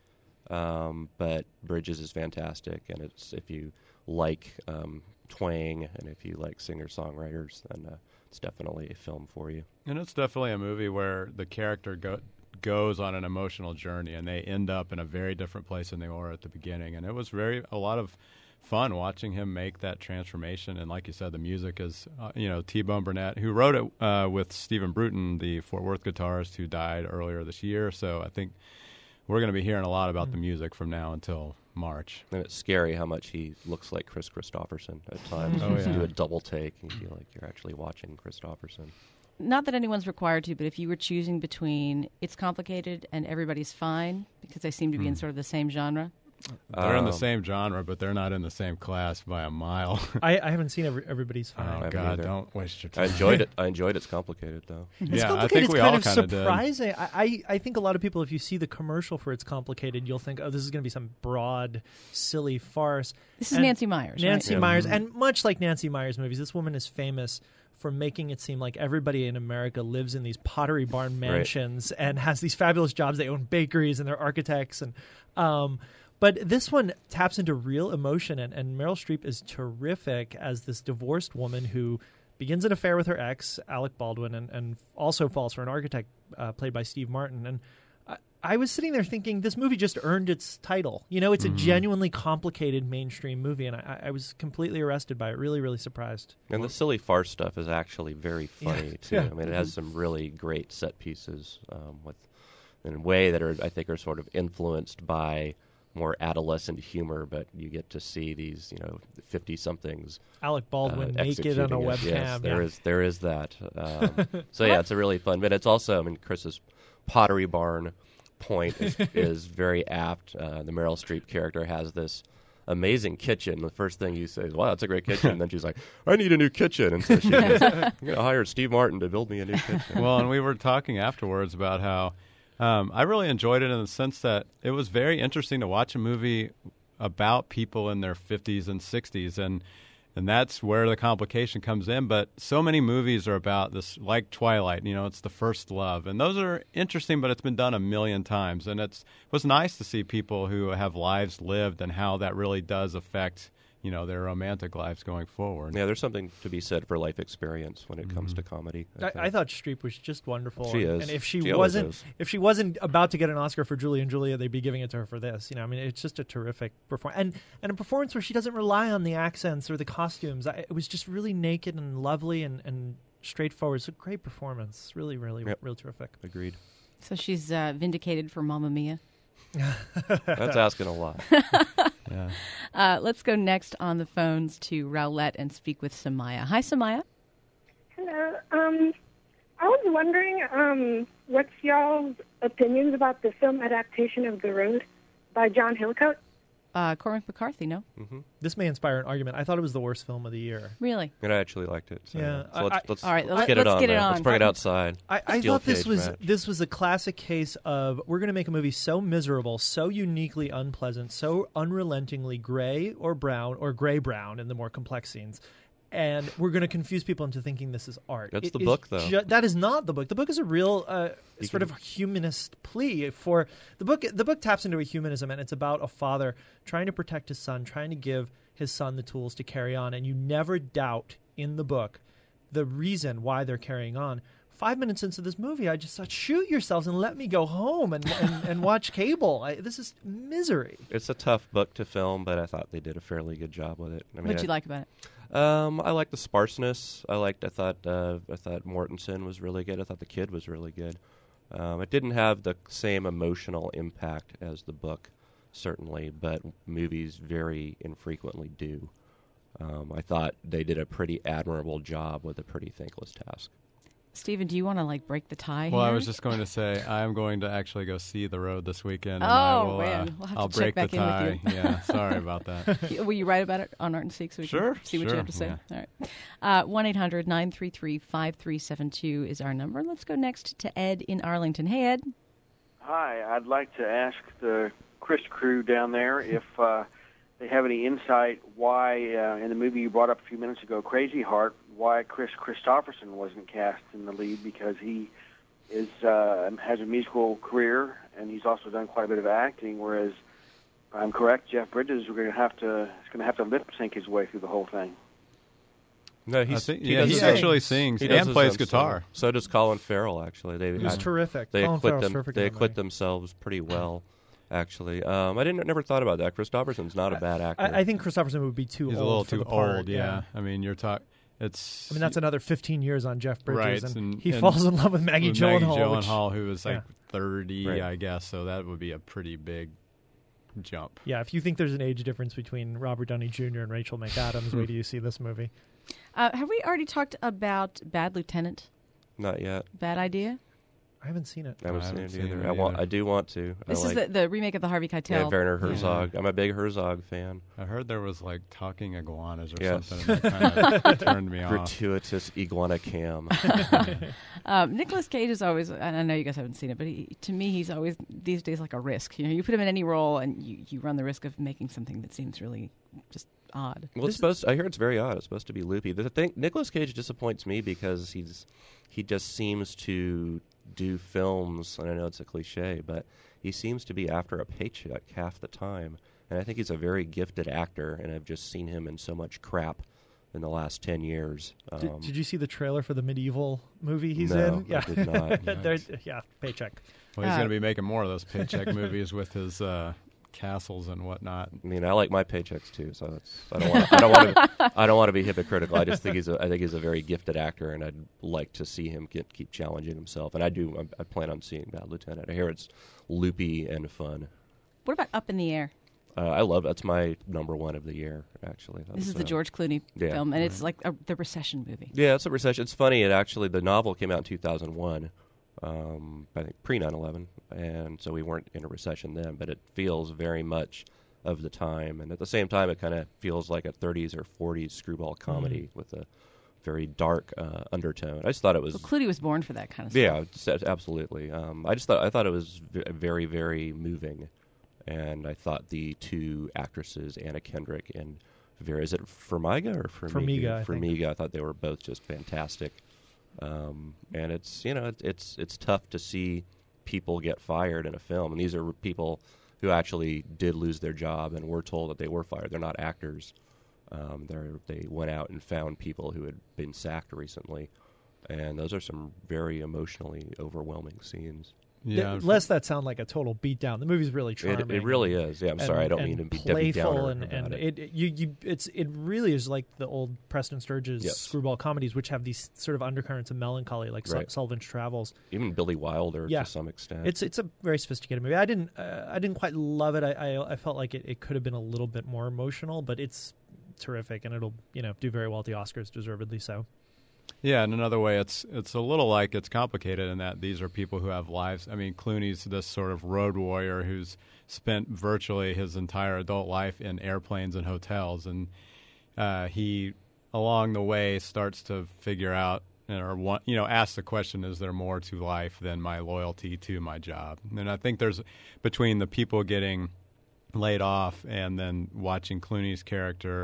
um, but Bridges is fantastic, and it's if you like um, twang and if you like singer-songwriters, then uh, it's definitely a film for you. And it's definitely a movie where the character go, goes on an emotional journey, and they end up in a very different place than they were at the beginning. And it was very a lot of fun watching him make that transformation. And like you said, the music is, uh, you know, T-Bone Burnett, who wrote it uh, with Stephen Bruton, the Fort Worth guitarist who died earlier this year. So I think we're going to be hearing a lot about mm-hmm. the music from now until March. And it's scary how much he looks like Chris Christopherson at times. Oh, You yeah. do a double take and you feel like you're actually watching Christopherson. Not that anyone's required to, but if you were choosing between It's Complicated and Everybody's Fine, because they seem to be in Hmm. sort of the same genre. They're in the Um, same genre, but they're not in the same class by a mile. I, I haven't seen every, Everybody's Fine. Oh, haven't God, either. don't waste your I time. enjoyed it. I enjoyed It's Complicated, though. It's Yeah, I complicated. think we It's kind all of kinda did. surprising. I, I, I think a lot of people, if you see the commercial for It's Complicated, you'll think, oh, this is going to be some broad, silly farce. This is And Nancy Myers, right? Nancy Yeah. Myers. Mhm. And much like Nancy Myers movies, this woman is famous for making it seem like everybody in America lives in these Pottery Barn mansions and has these fabulous jobs. They own bakeries and they're architects. and um, But this one taps into real emotion, and, and Meryl Streep is terrific as this divorced woman who begins an affair with her ex, Alec Baldwin, and, and also falls for an architect uh, played by Steve Martin. And I, I was sitting there thinking, this movie just earned its title. You know, it's Mhm. a genuinely complicated mainstream movie, and I, I was completely arrested by it, really, really surprised. And the silly farce stuff is actually very funny, Yeah. too. Yeah. I mean, it has some really great set pieces um, with, in a way that are, I think, are sort of influenced by more adolescent humor, but you get to see these, you know, fifty-somethings. Alec Baldwin uh, naked on a executing it. webcam. Yes, there yeah. is, there is that. Um, so, yeah, it's a really fun, but it's also, I mean, Chris's Pottery Barn point is, is very apt. Uh, the Meryl Streep character has this amazing kitchen. The first thing you say is, wow, that's a great kitchen. And then she's like, I need a new kitchen. And so she goes, I'm going to hire Steve Martin to build me a new kitchen. Well, and we were talking afterwards about how um, I really enjoyed it in the sense that it was very interesting to watch a movie about people in their fifties and sixties, and and that's where the complication comes in. But so many movies are about this, like Twilight, you know, it's the first love. And those are interesting, but it's been done a million times. And it's, it was nice to see people who have lives lived and how that really does affect, you know, their romantic lives going forward. Yeah, there's something to be said for life experience when it comes Mhm. to comedy. I, think. I thought Streep was just wonderful. She and, is. And if she, She always wasn't, is. if she wasn't about to get an Oscar for Julie and Julia, they'd be giving it to her for this. You know, I mean, it's just a terrific performance, and and a performance where she doesn't rely on the accents or the costumes. I, it was just really naked and lovely and, and straightforward. It's a great performance. Really, really, Yep. real terrific. Agreed. So she's uh, vindicated for Mamma Mia. That's asking a lot. Yeah. Uh, let's go next on the phones to Rowlett and speak with Samaya. Hi, Samaya. Hello. Um, I was wondering, um, what's y'all's opinions about the film adaptation of The Road by John Hillcoat? Uh, Cormac McCarthy, no? Mm-hmm. This may inspire an argument. I thought it was the worst film of the year. Really? And I actually liked it. So, Yeah. So let's, I- let's, All right, let's let- get it let's on get it there. on. Let's bring it outside. I, I Steel thought this cage was match. this was a classic case of we're going to make a movie so miserable, so uniquely unpleasant, so unrelentingly gray or brown or gray brown in the more complex scenes, and we're going to confuse people into thinking this is art. That's It the is book, though. ju- that is not the book. The book is a real uh, You sort can- of humanist plea for the book. The book taps into a humanism, and it's about a father trying to protect his son, trying to give his son the tools to carry on. And you never doubt in the book the reason why they're carrying on. Five minutes into this movie, I just thought, shoot yourselves and let me go home and, and, and watch cable. I, this is misery. It's a tough book to film, but I thought they did a fairly good job with it. I mean, What'd you I- like about it? Um, I liked the sparseness. I liked. I thought. Uh, I thought Mortensen was really good. I thought the kid was really good. Um, it didn't have the same emotional impact as the book, certainly, but movies very infrequently do. Um, I thought they did a pretty admirable job with a pretty thankless task. Stephen, do you want to like break the tie Well, here? I was just going to say I'm going to actually go see The Road this weekend. And Oh, I will, man. uh, We'll have to I'll check break back the in with tie. you. Yeah, sorry about that. Will you write about it on Art and Seek so we Sure, can see what you sure, have to say? yeah. All right. Uh, one eight hundred nine three three five three seven two is our number. Let's go next to Ed in Arlington. Hey, Ed. Hi, I'd like to ask the Chris crew down there if uh, they have any insight why, uh, in the movie you brought up a few minutes ago, Crazy Heart, why Chris Christopherson wasn't cast in the lead, because he is uh, has a musical career and he's also done quite a bit of acting. Whereas, if I'm correct, Jeff Bridges, we're going to have to is going to have to lip sync his way through the whole thing. No, I he's, think- he yeah, does he his actually own- sings he and does his plays own guitar. solo. So does Colin Farrell. Actually, they He was I- terrific. They Colin acquit Farrell's them. terrific They in that acquit movie. themselves pretty well. Actually, um, I didn't never thought about that. Christopherson's not a bad actor. I, I think Christopherson would be too He's old a little for too the part. old. Yeah. I mean, you're talking. It's. I mean, that's another fifteen years on Jeff Bridges, right, and, and he and falls in love with Maggie with Gyllenhaal. Maggie which- Gyllenhaal, who was like yeah. thirty, Right. I guess. So that would be a pretty big jump. Yeah, if you think there's an age difference between Robert Downey Junior and Rachel McAdams, wait till you see this movie. Uh, have we already talked about Bad Lieutenant? Not yet. Bad idea? I haven't seen it. I haven't, I seen haven't it seen either. it I want. either. I do want to. This I is like, the, the remake of the Harvey Keitel. yeah, Werner Yeah. Herzog. I'm a big Herzog fan. I heard there was like talking iguanas or Yes. something. And that kind of turned me off. Gratuitous iguana cam. um, Nicolas Cage is always, and I know you guys haven't seen it, but he, to me, he's always these days like a risk. You know, you put him in any role, and you, you run the risk of making something that seems really just odd. Well, it's supposed. I hear it's very odd. It's supposed to be loopy. The thing, Nicolas Cage disappoints me because he's he just seems to do films, and I know it's a cliche, but he seems to be after a paycheck half the time. And I think he's a very gifted actor, and I've just seen him in so much crap in the last ten years. Um, Did, did you see the trailer for the medieval movie he's No, in? I Yeah, did not. There- yeah, paycheck. Well, he's Uh, going to be making more of those paycheck movies with his uh, castles and whatnot. I mean, I like my paychecks too, so it's, I don't want. I don't want to. I don't want to be hypocritical. I just think he's. A, I think he's a very gifted actor, and I'd like to see him get keep challenging himself. And I do. I, I plan on seeing Bad Lieutenant. I hear it's loopy and fun. What about Up in the Air? Uh, I love. That's my number one of the year. Actually, This is That's, the uh, George Clooney yeah. film, and it's like a, the recession movie. Yeah, it's a recession. It's funny. It actually the novel came out in two thousand one. Um, I think pre nine eleven, and so we weren't in a recession then. But it feels very much of the time, and at the same time, it kind of feels like a thirties or forties screwball comedy with a very dark uh, undertone. I just thought it was. Well, Clooney was born for that kind of stuff. Yeah, just- absolutely. Um, I just thought I thought it was v- very very moving, and I thought the two actresses, Anna Kendrick and Vera, is it Farmiga or Farmiga? Farmiga, I think. Farmiga. I thought they were both just fantastic. Um, and it's you know it, it's it's tough to see people get fired in a film, and these are people who actually did lose their job and were told that they were fired. They're not actors. Um, they they went out and found people who had been sacked recently, and those are some very emotionally overwhelming scenes. Yeah, Th- lest that sound like a total beatdown. The movie's really It- charming. it really is. Yeah, I'm and- sorry, I don't and mean to be playful Debbie Downer and, about and it. it. You, you, it's it really is like the old Preston Sturges Yes. screwball comedies, which have these sort of undercurrents of melancholy, like Su- Right. Sullivan's Travels. Even Billy Wilder Yeah. to some extent. It's it's a very sophisticated movie. I didn't uh, I didn't quite love it. I I, I felt like it, it could have been a little bit more emotional, but it's terrific, and it'll you know do very well at the Oscars, deservedly so. Yeah, in another way, it's it's a little like it's complicated in that these are people who have lives. I mean, Clooney's this sort of road warrior who's spent virtually his entire adult life in airplanes and hotels, and uh, he, along the way, starts to figure out or want, you know, ask the question: is there more to life than my loyalty to my job? And I think there's between the people getting laid off and then watching Clooney's character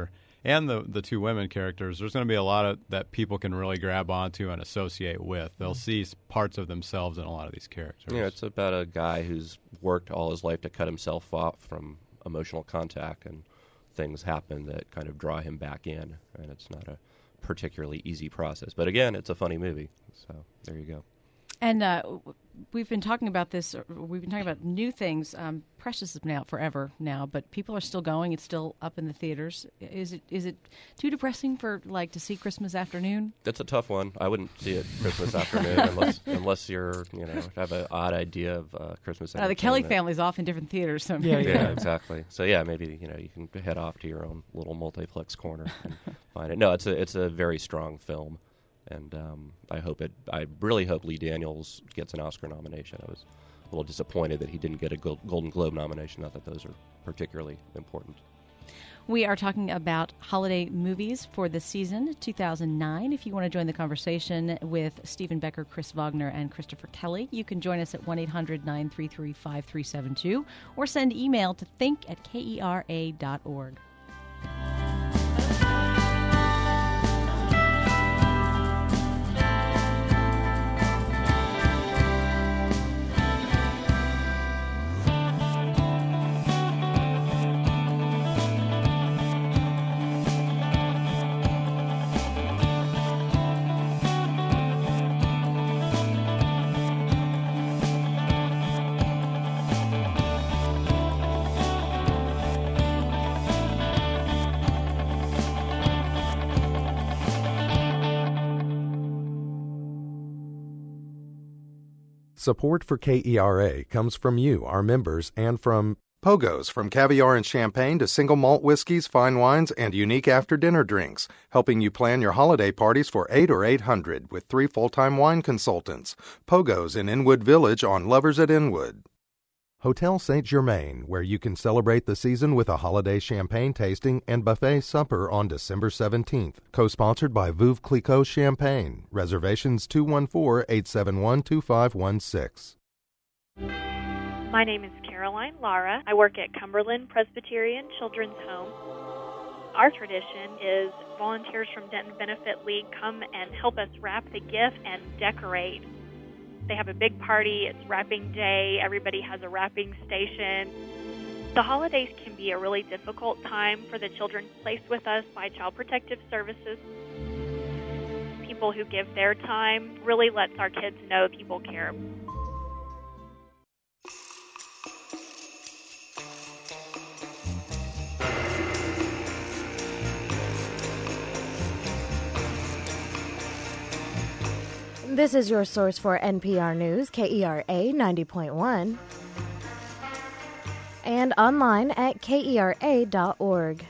and the the two women characters, there's going to be a lot of that people can really grab onto and associate with. They'll see s- parts of themselves in a lot of these characters. Yeah, it's about a guy who's worked all his life to cut himself off from emotional contact, and things happen that kind of draw him back in, and it's not a particularly easy process. But again, it's a funny movie, so there you go. And uh, we've been talking about this. We've been talking about new things. Um, Precious has been out forever now, but people are still going. It's still up in the theaters. Is it is it too depressing for like to see Christmas Afternoon? It's a tough one. I wouldn't see it Christmas afternoon unless unless you're you know have an odd idea of uh, Christmas. Uh, the Kelly family's off in different theaters. So yeah, yeah, exactly. So yeah, maybe you know you can head off to your own little multiplex corner and find it. No, it's a it's a very strong film. And um, I hope it. I really hope Lee Daniels gets an Oscar nomination. I was a little disappointed that he didn't get a Golden Globe nomination. Not that those are particularly important. We are talking about holiday movies for the season two thousand nine. If you want to join the conversation with Stephen Becker, Chris Wagner, and Christopher Kelly, you can join us at one eight hundred nine three three five three seven two or send email to think at K E R A dot org. Support for K E R A comes from you, our members, and from Pogo's, from caviar and champagne to single malt whiskeys, fine wines, and unique after-dinner drinks, helping you plan your holiday parties for eight or eight hundred with three full-time wine consultants. Pogo's in Inwood Village on Lovers at Inwood. Hotel Saint Germain, where you can celebrate the season with a holiday champagne tasting and buffet supper on December seventeenth. Co-sponsored by Veuve Clicquot Champagne. Reservations two one four, eight seven one, two five one six. My name is Caroline Lara. I work at Cumberland Presbyterian Children's Home. Our tradition is volunteers from Denton Benefit League come and help us wrap the gift and decorate. They have a big party. It's wrapping day. Everybody has a wrapping station. The holidays can be a really difficult time for the children placed with us by Child Protective Services. People who give their time really lets our kids know people care. This is your source for N P R News, K E R A ninety point one, and online at K E R A dot org.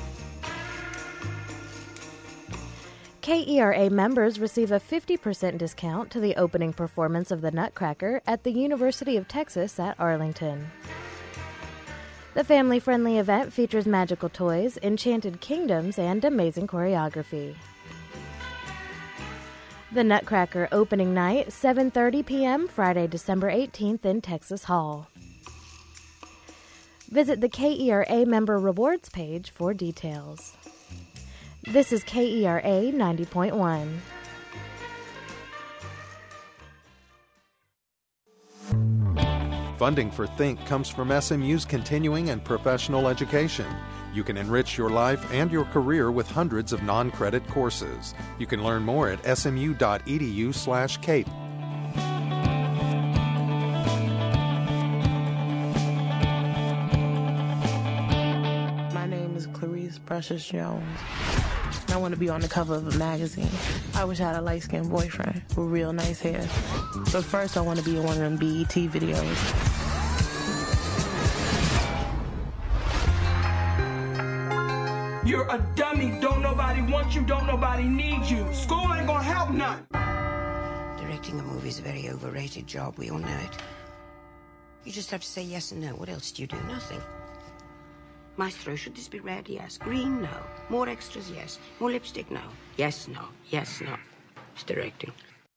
K E R A members receive a fifty percent discount to the opening performance of The Nutcracker at the University of Texas at Arlington. The family-friendly event features magical toys, enchanted kingdoms, and amazing choreography. The Nutcracker opening night, seven thirty p.m., Friday, December eighteenth in Texas Hall. Visit the K E R A member rewards page for details. This is K E R A ninety point one. Funding for Think comes from S M U's continuing and professional education. You can enrich your life and your career with hundreds of non-credit courses. You can learn more at smu.edu slash CAPE. My name is Clarice Precious Jones. I want to be on the cover of a magazine. I wish I had a light-skinned boyfriend with real nice hair. But first I want to be in one of them B E T videos. You're a dummy. Don't nobody want you. Don't nobody need you. School ain't gonna help none. Directing a movie is a very overrated job. We all know it. You just have to say yes and no. What else do you do? Nothing. Maestro, should this be red? Yes. Green? No. More extras? Yes. More lipstick? No. Yes, no. Yes, no. It's directing.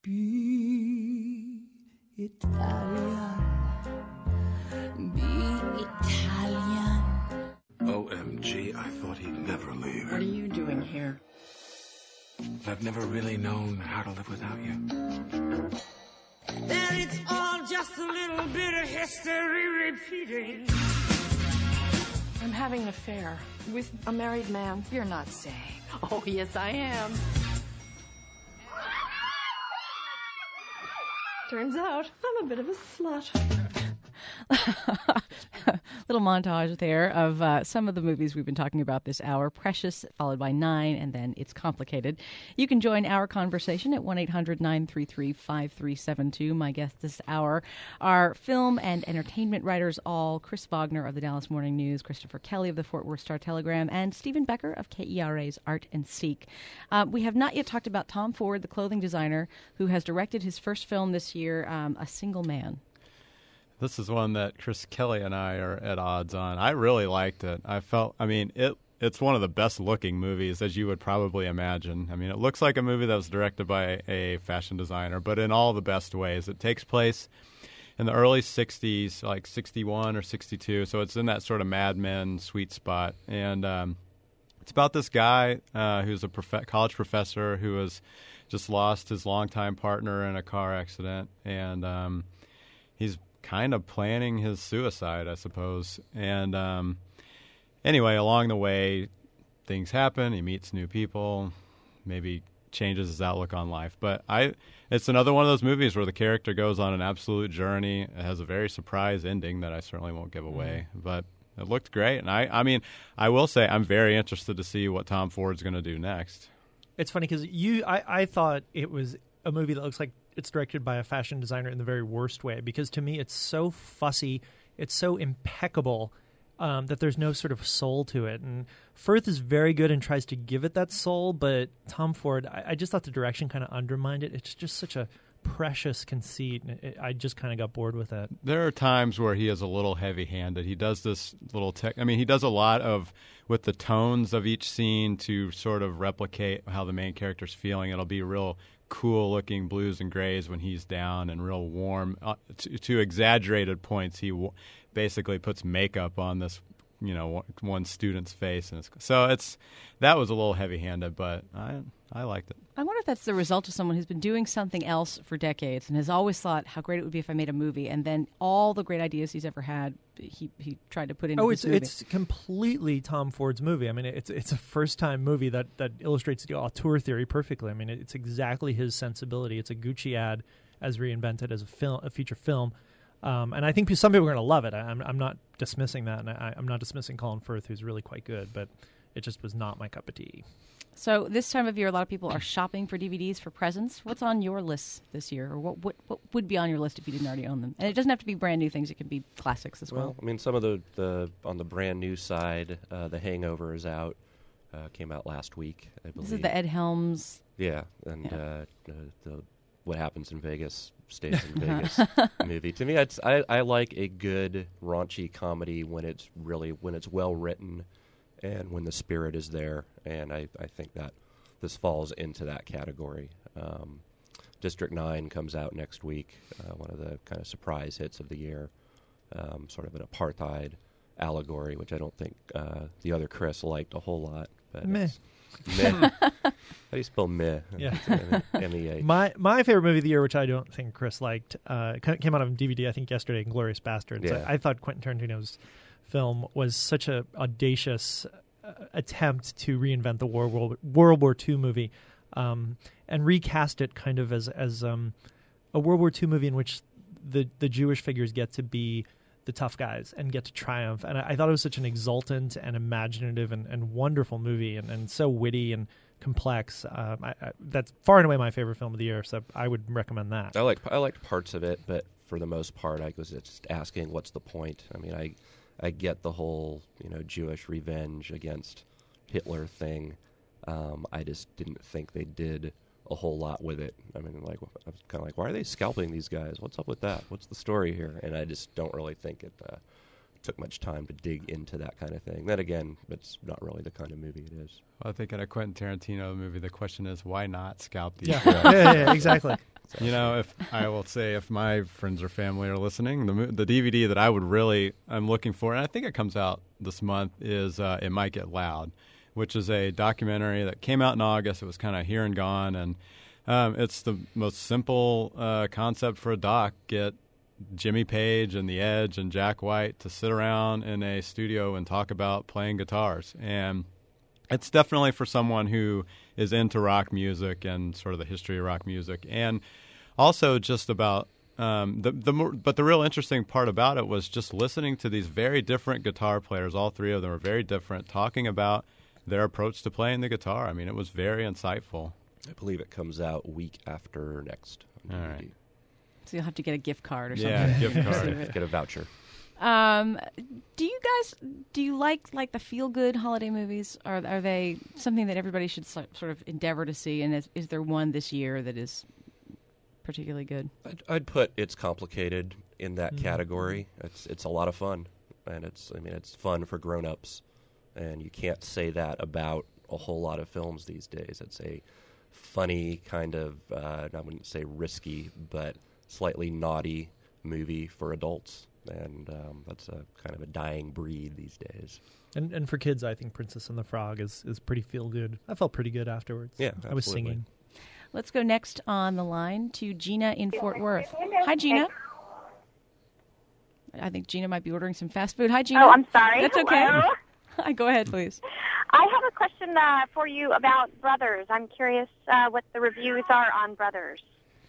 Be Italian. Be Italian. O M Gee, I thought he'd never leave. What are you doing here? I've never really known how to live without you. Then it's all just a little bit of history repeating. I'm having an affair with a married man. You're not saying. Oh, yes, I am. Turns out I'm a bit of a slut. Little montage there of uh, some of the movies we've been talking about this hour. Precious, followed by Nine, and then It's Complicated. You can join our conversation at one eight hundred nine three three five three seven two. My guests this hour are film and entertainment writers all, Chris Wagner of the Dallas Morning News, Christopher Kelly of the Fort Worth Star-Telegram, and Stephen Becker of K E R A's Art and Seek. Uh, we have not yet talked about Tom Ford, the clothing designer, who has directed his first film this year, um, A Single Man. This is one that Chris Kelly and I are at odds on. I really liked it. I felt, I mean, it. It's one of the best-looking movies, as you would probably imagine. I mean, it looks like a movie that was directed by a fashion designer, but in all the best ways. It takes place in the early sixties, like sixty-one or sixty-two, so it's in that sort of Mad Men sweet spot. And um, it's about this guy uh, who's a prof- college professor who has just lost his longtime partner in a car accident, and um, he's kind of planning his suicide, I suppose. And um, anyway, along the way, things happen. He meets new people, maybe changes his outlook on life. But I, it's another one of those movies where the character goes on an absolute journey. It has a very surprise ending that I certainly won't give away. Mm. But it looked great. And I, I mean, I will say I'm very interested to see what Tom Ford's going to do next. It's funny because you, I, I thought it was a movie that looks like it's directed by a fashion designer in the very worst way, because to me it's so fussy, it's so impeccable um, that there's no sort of soul to it. And Firth is very good and tries to give it that soul, but Tom Ford, I, I just thought the direction kind of undermined it. It's just such a precious conceit. And it, I just kind of got bored with it. There are times where he is a little heavy-handed. He does this little tech. I mean, he does a lot of with the tones of each scene to sort of replicate how the main character's feeling. It'll be real cool-looking blues and grays when he's down, and real warm uh, to, to exaggerated points. He w- basically puts makeup on this, you know, one student's face, and it's, so it's that was a little heavy-handed, but I I liked it. I wonder if that's the result of someone who's been doing something else for decades and has always thought how great it would be if I made a movie, and then all the great ideas he's ever had, he he tried to put into oh, this it's movie. it's completely Tom Ford's movie. I mean, it's it's a first time movie that that illustrates the auteur theory perfectly. I mean, it's exactly his sensibility. It's a Gucci ad as reinvented as a film, a feature film. Um, and I think some people are going to love it. I, I'm I'm not dismissing that, and I, I'm not dismissing Colin Firth, who's really quite good, but it just was not my cup of tea. So this time of year, a lot of people are shopping for D V Ds for presents. What's on your list this year, or what, what what would be on your list if you didn't already own them? And it doesn't have to be brand new things; it can be classics as well. Well, I mean, some of the, the on the brand new side, uh, The Hangover is out. Uh, came out last week, I believe. This is the Ed Helms. Yeah, and yeah. Uh, the, the What Happens in Vegas stays in Vegas movie. To me, it's, I I like a good raunchy comedy when it's really when it's well written. And when the spirit is there, and I, I think that this falls into that category. Um, District nine comes out next week, uh, one of the kind of surprise hits of the year, um, sort of an apartheid allegory, which I don't think uh, the other Chris liked a whole lot. But meh. Meh. How do you spell meh? Yeah. M E A. My my favorite movie of the year, which I don't think Chris liked, uh, came out on D V D, I think, yesterday, Inglourious Basterds. Yeah. I, I thought Quentin Tarantino's film was such an audacious uh, attempt to reinvent the War, World, World War Two movie um, and recast it kind of as as um, a World War Two movie in which the, the Jewish figures get to be the tough guys and get to triumph. And I, I thought it was such an exultant and imaginative and, and wonderful movie, and, and so witty and complex. Um, I, I, that's far and away my favorite film of the year, so I would recommend that. I like I liked parts of it, but for the most part, I was just asking, what's the point? I mean, I I get the whole, you know, Jewish revenge against Hitler thing. Um, I just didn't think they did a whole lot with it. I mean, like, I was kind of like, why are they scalping these guys? What's up with that? What's the story here? And I just don't really think it uh, took much time to dig into that kind of thing. Then again, it's not really the kind of movie it is. Well, I think in a Quentin Tarantino movie, the question is, why not scalp these yeah. guys? yeah, yeah, exactly. So. You know, if I will say, if my friends or family are listening, the the D V D that I would really I'm looking for, and I think it comes out this month, is uh, It Might Get Loud, which is a documentary that came out in August. It was kind of here and gone, and um, it's the most simple uh, concept for a doc. Get Jimmy Page and The Edge and Jack White to sit around in a studio and talk about playing guitars. And it's definitely for someone who is into rock music and sort of the history of rock music. And also just about um, the, the more, but the real interesting part about it was just listening to these very different guitar players. All three of them are very different, talking about their approach to playing the guitar. I mean, it was very insightful. I believe it comes out week after next. All right. So you'll have to get a gift card or something. Yeah, gift card. Get a voucher. Um, do you guys do you like like the feel good holiday movies? Are are they something that everybody should so, sort of endeavor to see? And is, is there one this year that is particularly good? I'd, I'd put It's Complicated in that Mm-hmm. category. It's it's a lot of fun, and it's I mean it's fun for grown-ups, and you can't say that about a whole lot of films these days. It's a funny kind of uh, I wouldn't say risky, but slightly naughty movie for adults, and um, that's a kind of a dying breed these days. And and for kids, I think Princess and the Frog is, is pretty feel good. I felt pretty good afterwards. Yeah, I was absolutely. singing. Let's go next on the line to Gina in Fort Worth. Hi, Gina. I think Gina might be ordering some fast food. Hi, Gina. Oh, I'm sorry. That's okay. Hello? Hi, go ahead, please. I have a question uh, for you about Brothers. I'm curious uh, what the reviews are on Brothers.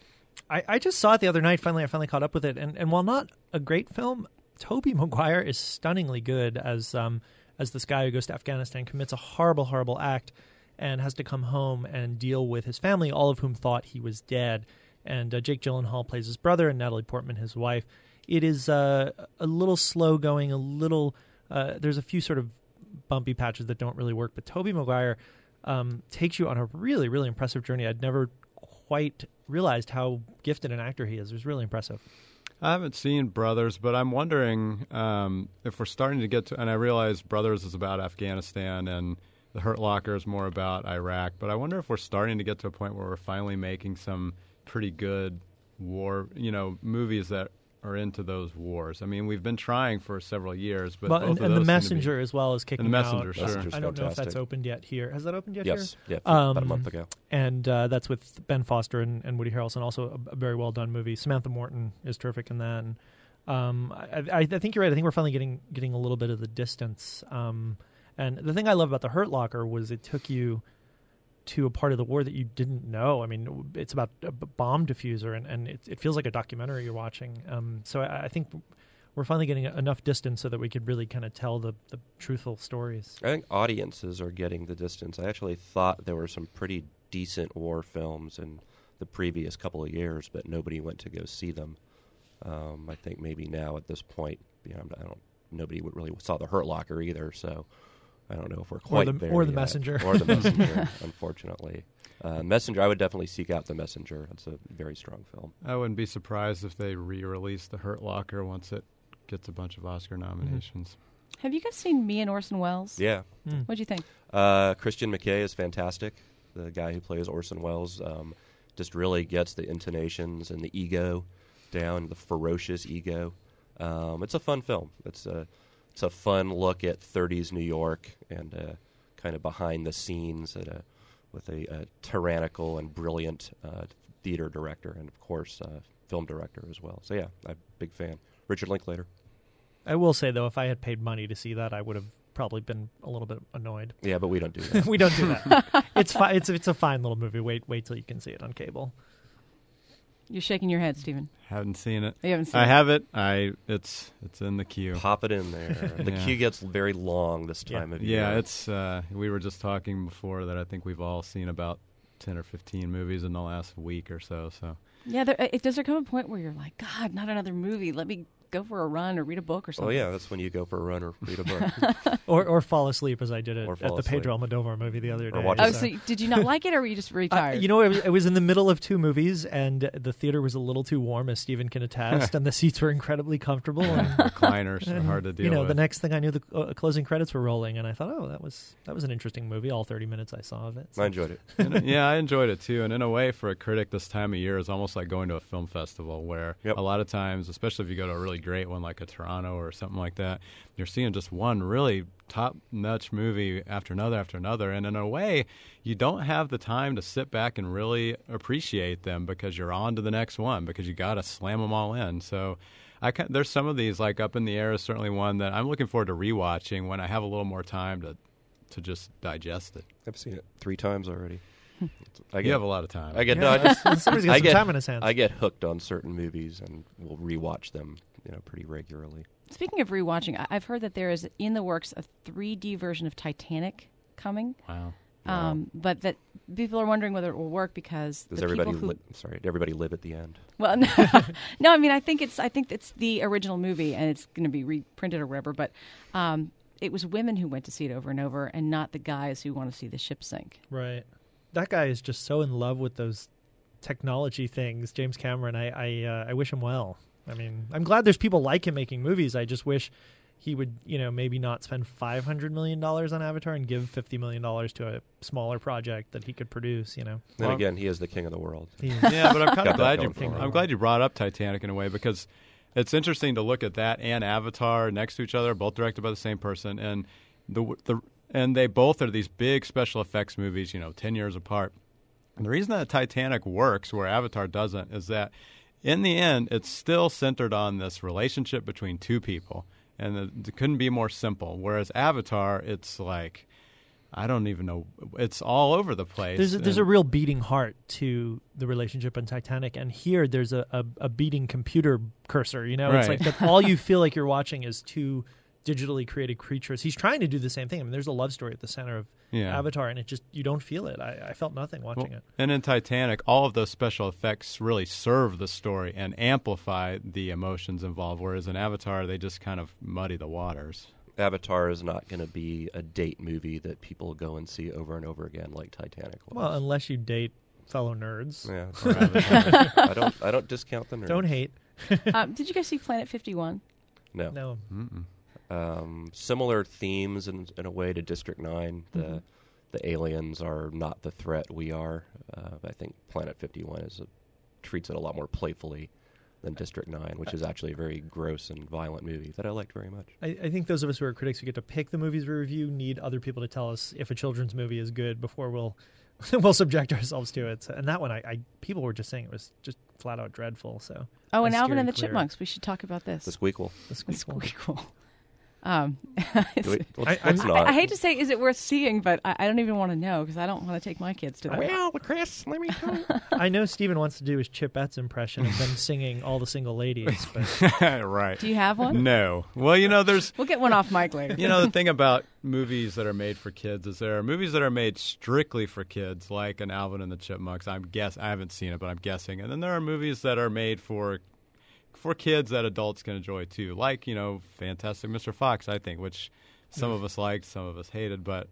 I, I just saw it the other night. Finally, I finally caught up with it. And, and while not a great film, Tobey Maguire is stunningly good as um, as this guy who goes to Afghanistan, commits a horrible, horrible act, and has to come home and deal with his family, all of whom thought he was dead. And uh, Jake Gyllenhaal plays his brother, and Natalie Portman his wife. It is uh, a little slow going, a little. Uh, there's a few sort of bumpy patches that don't really work, but Tobey Maguire um, takes you on a really, really impressive journey. I'd never quite realized how gifted an actor he is. It was really impressive. I haven't seen Brothers, but I'm wondering um, if we're starting to get to, and I realize Brothers is about Afghanistan and The Hurt Locker is more about Iraq, but I wonder if we're starting to get to a point where we're finally making some pretty good war, you know, movies that are into those wars. I mean, we've been trying for several years, but well, both and, of and those The Messenger seem to be, as well is kicking and the Messenger, out. sure. Messenger's I don't know if that's fantastic. opened yet here. Has that opened yet Yes, here? yeah, um, about a month ago. And uh, that's with Ben Foster and, and Woody Harrelson, also a, a very well done movie. Samantha Morton is terrific in that. And, um, I, I, I think you're right. I think we're finally getting getting a little bit of the distance. Um, and the thing I love about The Hurt Locker was it took you to a part of the war that you didn't know. I mean, it's about a b- bomb diffuser, and, and it, it feels like a documentary you're watching. Um, so I, I think we're finally getting enough distance so that we could really kind of tell the, the truthful stories. I think audiences are getting the distance. I actually thought there were some pretty decent war films in the previous couple of years, but nobody went to go see them. Um, I think maybe now at this point, you know, I don't. Nobody would really saw The Hurt Locker either, so I don't know if we're quite or the, there or the yet. Messenger, or the Messenger. Unfortunately, uh, Messenger. I would definitely seek out The Messenger. It's a very strong film. I wouldn't be surprised if they re-release The Hurt Locker once it gets a bunch of Oscar nominations. Have you guys seen Me and Orson Welles? Yeah. Mm. What'd you think? Uh, Christian McKay is fantastic. The guy who plays Orson Welles um, just really gets the intonations and the ego down, the ferocious ego. Um, it's a fun film. It's a it's a fun look at thirties New York and uh, kind of behind the scenes at a, with a, a tyrannical and brilliant uh, theater director and, of course, uh, film director as well. So, yeah, I'm a big fan. Richard Linklater. I will say, though, if I had paid money to see that, I would have probably been a little bit annoyed. Yeah, but we don't do that. we don't do that. it's, fi- it's it's a fine little movie. Wait wait till you can see it on cable. You're shaking your head, Stephen. Haven't seen it. You haven't seen I it. have it. I it's it's in the queue. Pop it in there. The Yeah. queue gets very long this time yeah. of year. Yeah, it's. Uh, we were just talking before that I think we've all seen about ten or fifteen movies in the last week or so. So Yeah, there, if does there come a point where you're like, God, not another movie? Let me go for a run or read a book or Oh something. yeah, that's when you go for a run or read a book. or or fall asleep, as I did it Or at fall the asleep. Pedro Almodovar movie the other Or day. watch Oh, so did you not like it, or were you just very Uh, tired? you know, it was, it was in the middle of two movies, and the theater was a little too warm, as Stephen can attest, and the seats were incredibly comfortable. And, Recliners are and, hard to deal You know, with. the next thing I knew, the uh, closing credits were rolling, and I thought, oh, that was that was an interesting movie. All thirty minutes I saw of it. I enjoyed it. And, yeah, I enjoyed it too. And in a way, for a critic, this time of year is almost like going to a film festival, where Yep. a lot of times, especially if you go to a really great one like a Toronto or something like that, you're seeing just one really top-notch movie after another after another. And in a way, you don't have the time to sit back and really appreciate them, because you're on to the next one, because you got to slam them all in. So I can, there's some of these, like Up in the Air is certainly one that I'm looking forward to rewatching when I have a little more time to to just digest it. I've seen it three times already. I You have a lot of time. I get Yeah, no, I just, somebody's got I some get, time on his hands. I get hooked on certain movies and will rewatch them, you know, pretty regularly. Speaking of rewatching, I- I've heard that there is in the works a three D version of Titanic coming. Wow. Um, but that people are wondering whether it will work because Does the everybody people who li- sorry, did everybody live at the end? well, no, no, I mean, I think it's I think it's the original movie and it's going to be reprinted or whatever. But um, it was women who went to see it over and over, and not the guys who want to see the ship sink. Right. That guy is just so in love with those technology things, James Cameron. I I, uh, I wish him well. I mean, I'm glad there's people like him making movies. I just wish he would, you know, maybe not spend five hundred million dollars on Avatar and give fifty million dollars to a smaller project that he could produce, you know. Then Well- again, he is the king of the world. He is. Yeah, but I'm kind Got of that glad you. going for him. I'm glad you brought up Titanic in a way, because it's interesting to look at that and Avatar next to each other, both directed by the same person, and the the and they both are these big special effects movies, you know, ten years apart. And the reason that Titanic works where Avatar doesn't is that in the end, it's still centered on this relationship between two people, and it, it couldn't be more simple. Whereas Avatar, it's like, I don't even know, it's all over the place. There's a, there's a And- real beating heart to the relationship in Titanic, and here there's a, a, a beating computer cursor. You know, it's Right. like that all you feel like you're watching is two digitally created creatures. He's trying to do the same thing. I mean, there's a love story at the center of Yeah. Avatar, and it just you don't feel it. I, I felt nothing watching Well, it. And in Titanic, all of those special effects really serve the story and amplify the emotions involved, whereas in Avatar, they just kind of muddy the waters. Avatar is not going to be a date movie that people go and see over and over again like Titanic was. Well, unless you date fellow nerds. Yeah, or Avatar. I don't. I don't discount the nerds. Don't hate. um, did you guys see Planet fifty-one? No. No. Mm-mm. Um, similar themes in, in a way to District Nine. The Mhm. the aliens are not the threat we are. Uh, I think Planet fifty-one is a, treats it a lot more playfully than District Nine, which is actually a very gross and violent movie that I liked very much. I, I think those of us who are critics who get to pick the movies we review need other people to tell us if a children's movie is good before we'll we'll subject ourselves to it. And that one, I, I people were just saying it was just flat out dreadful. So Oh, I and Alvin steered and the clear. Chipmunks. We should talk about this. The Squeakquel. The Squeakquel. The Squeakquel. Um, Do we- let's- I- let's I'm- not. I, I hate to say, is it worth seeing? But I, I don't even want to know because I don't want to take my kids to that. Well, Chris, let me tell you. I know Steven wants to do his Chipettes impression of them singing All the Single Ladies, but Right. Do you have one? No. Well, you know, there's We'll get one off mic later. You know, the thing about movies that are made for kids is there are movies that are made strictly for kids, like an Alvin and the Chipmunks. I'm guess I haven't seen it, but I'm guessing. And then there are movies that are made for for kids that adults can enjoy too, like, you know, Fantastic Mister Fox, I think, which some of us liked, some of us hated, but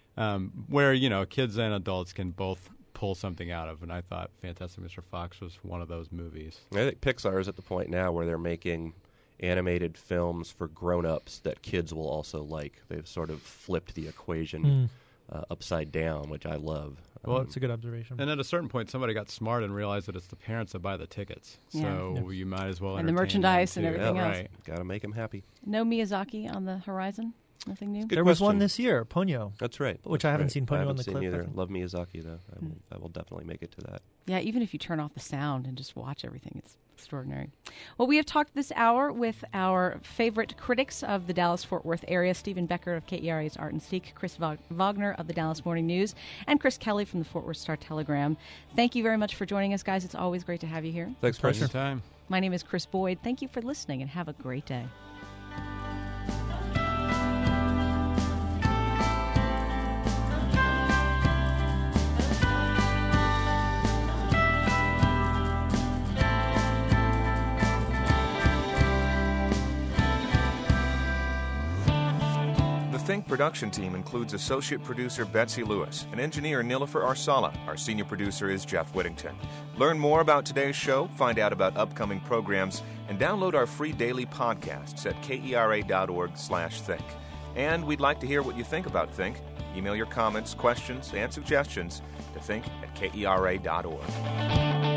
um, where, you know, kids and adults can both pull something out of. And I thought Fantastic Mister Fox was one of those movies. I think Pixar is at the point now where they're making animated films for grown-ups that kids will also like. They've sort of flipped the equation Mm. uh, upside down, which I love. Well, that's a good observation. And at a certain point, somebody got smart and realized that it's the parents that buy the tickets. Yeah. So you might as well And the entertain them, merchandise and too. everything yeah, else. Right. Got to make them happy. No Miyazaki on the horizon? Nothing new? Good there was question. one this year, Ponyo. That's right. Which That's I haven't right. seen Ponyo I on haven't the seen cliff. I either. think. Love Miyazaki though. I will, I will definitely make it to that. Yeah, even if you turn off the sound and just watch everything, it's extraordinary. Well, we have talked this hour with our favorite critics of the Dallas-Fort Worth area, Stephen Becker of K E R A's Art and Seek, Chris Va- Wagner of the Dallas Morning News, and Chris Kelly from the Fort Worth Star-Telegram. Thank you very much for joining us, guys. It's always great to have you here. Thanks, Pressure Chris. time. My name is Chris Boyd. Thank you for listening, and have a great day. Think production team includes associate producer Betsy Lewis and engineer Nilofer Arsala. Our senior producer is Jeff Whittington. Learn more about today's show, find out about upcoming programs, and download our free daily podcasts at kera.org slash think. And we'd like to hear what you think about Think. Email your comments, questions, and suggestions to think at kera dot org.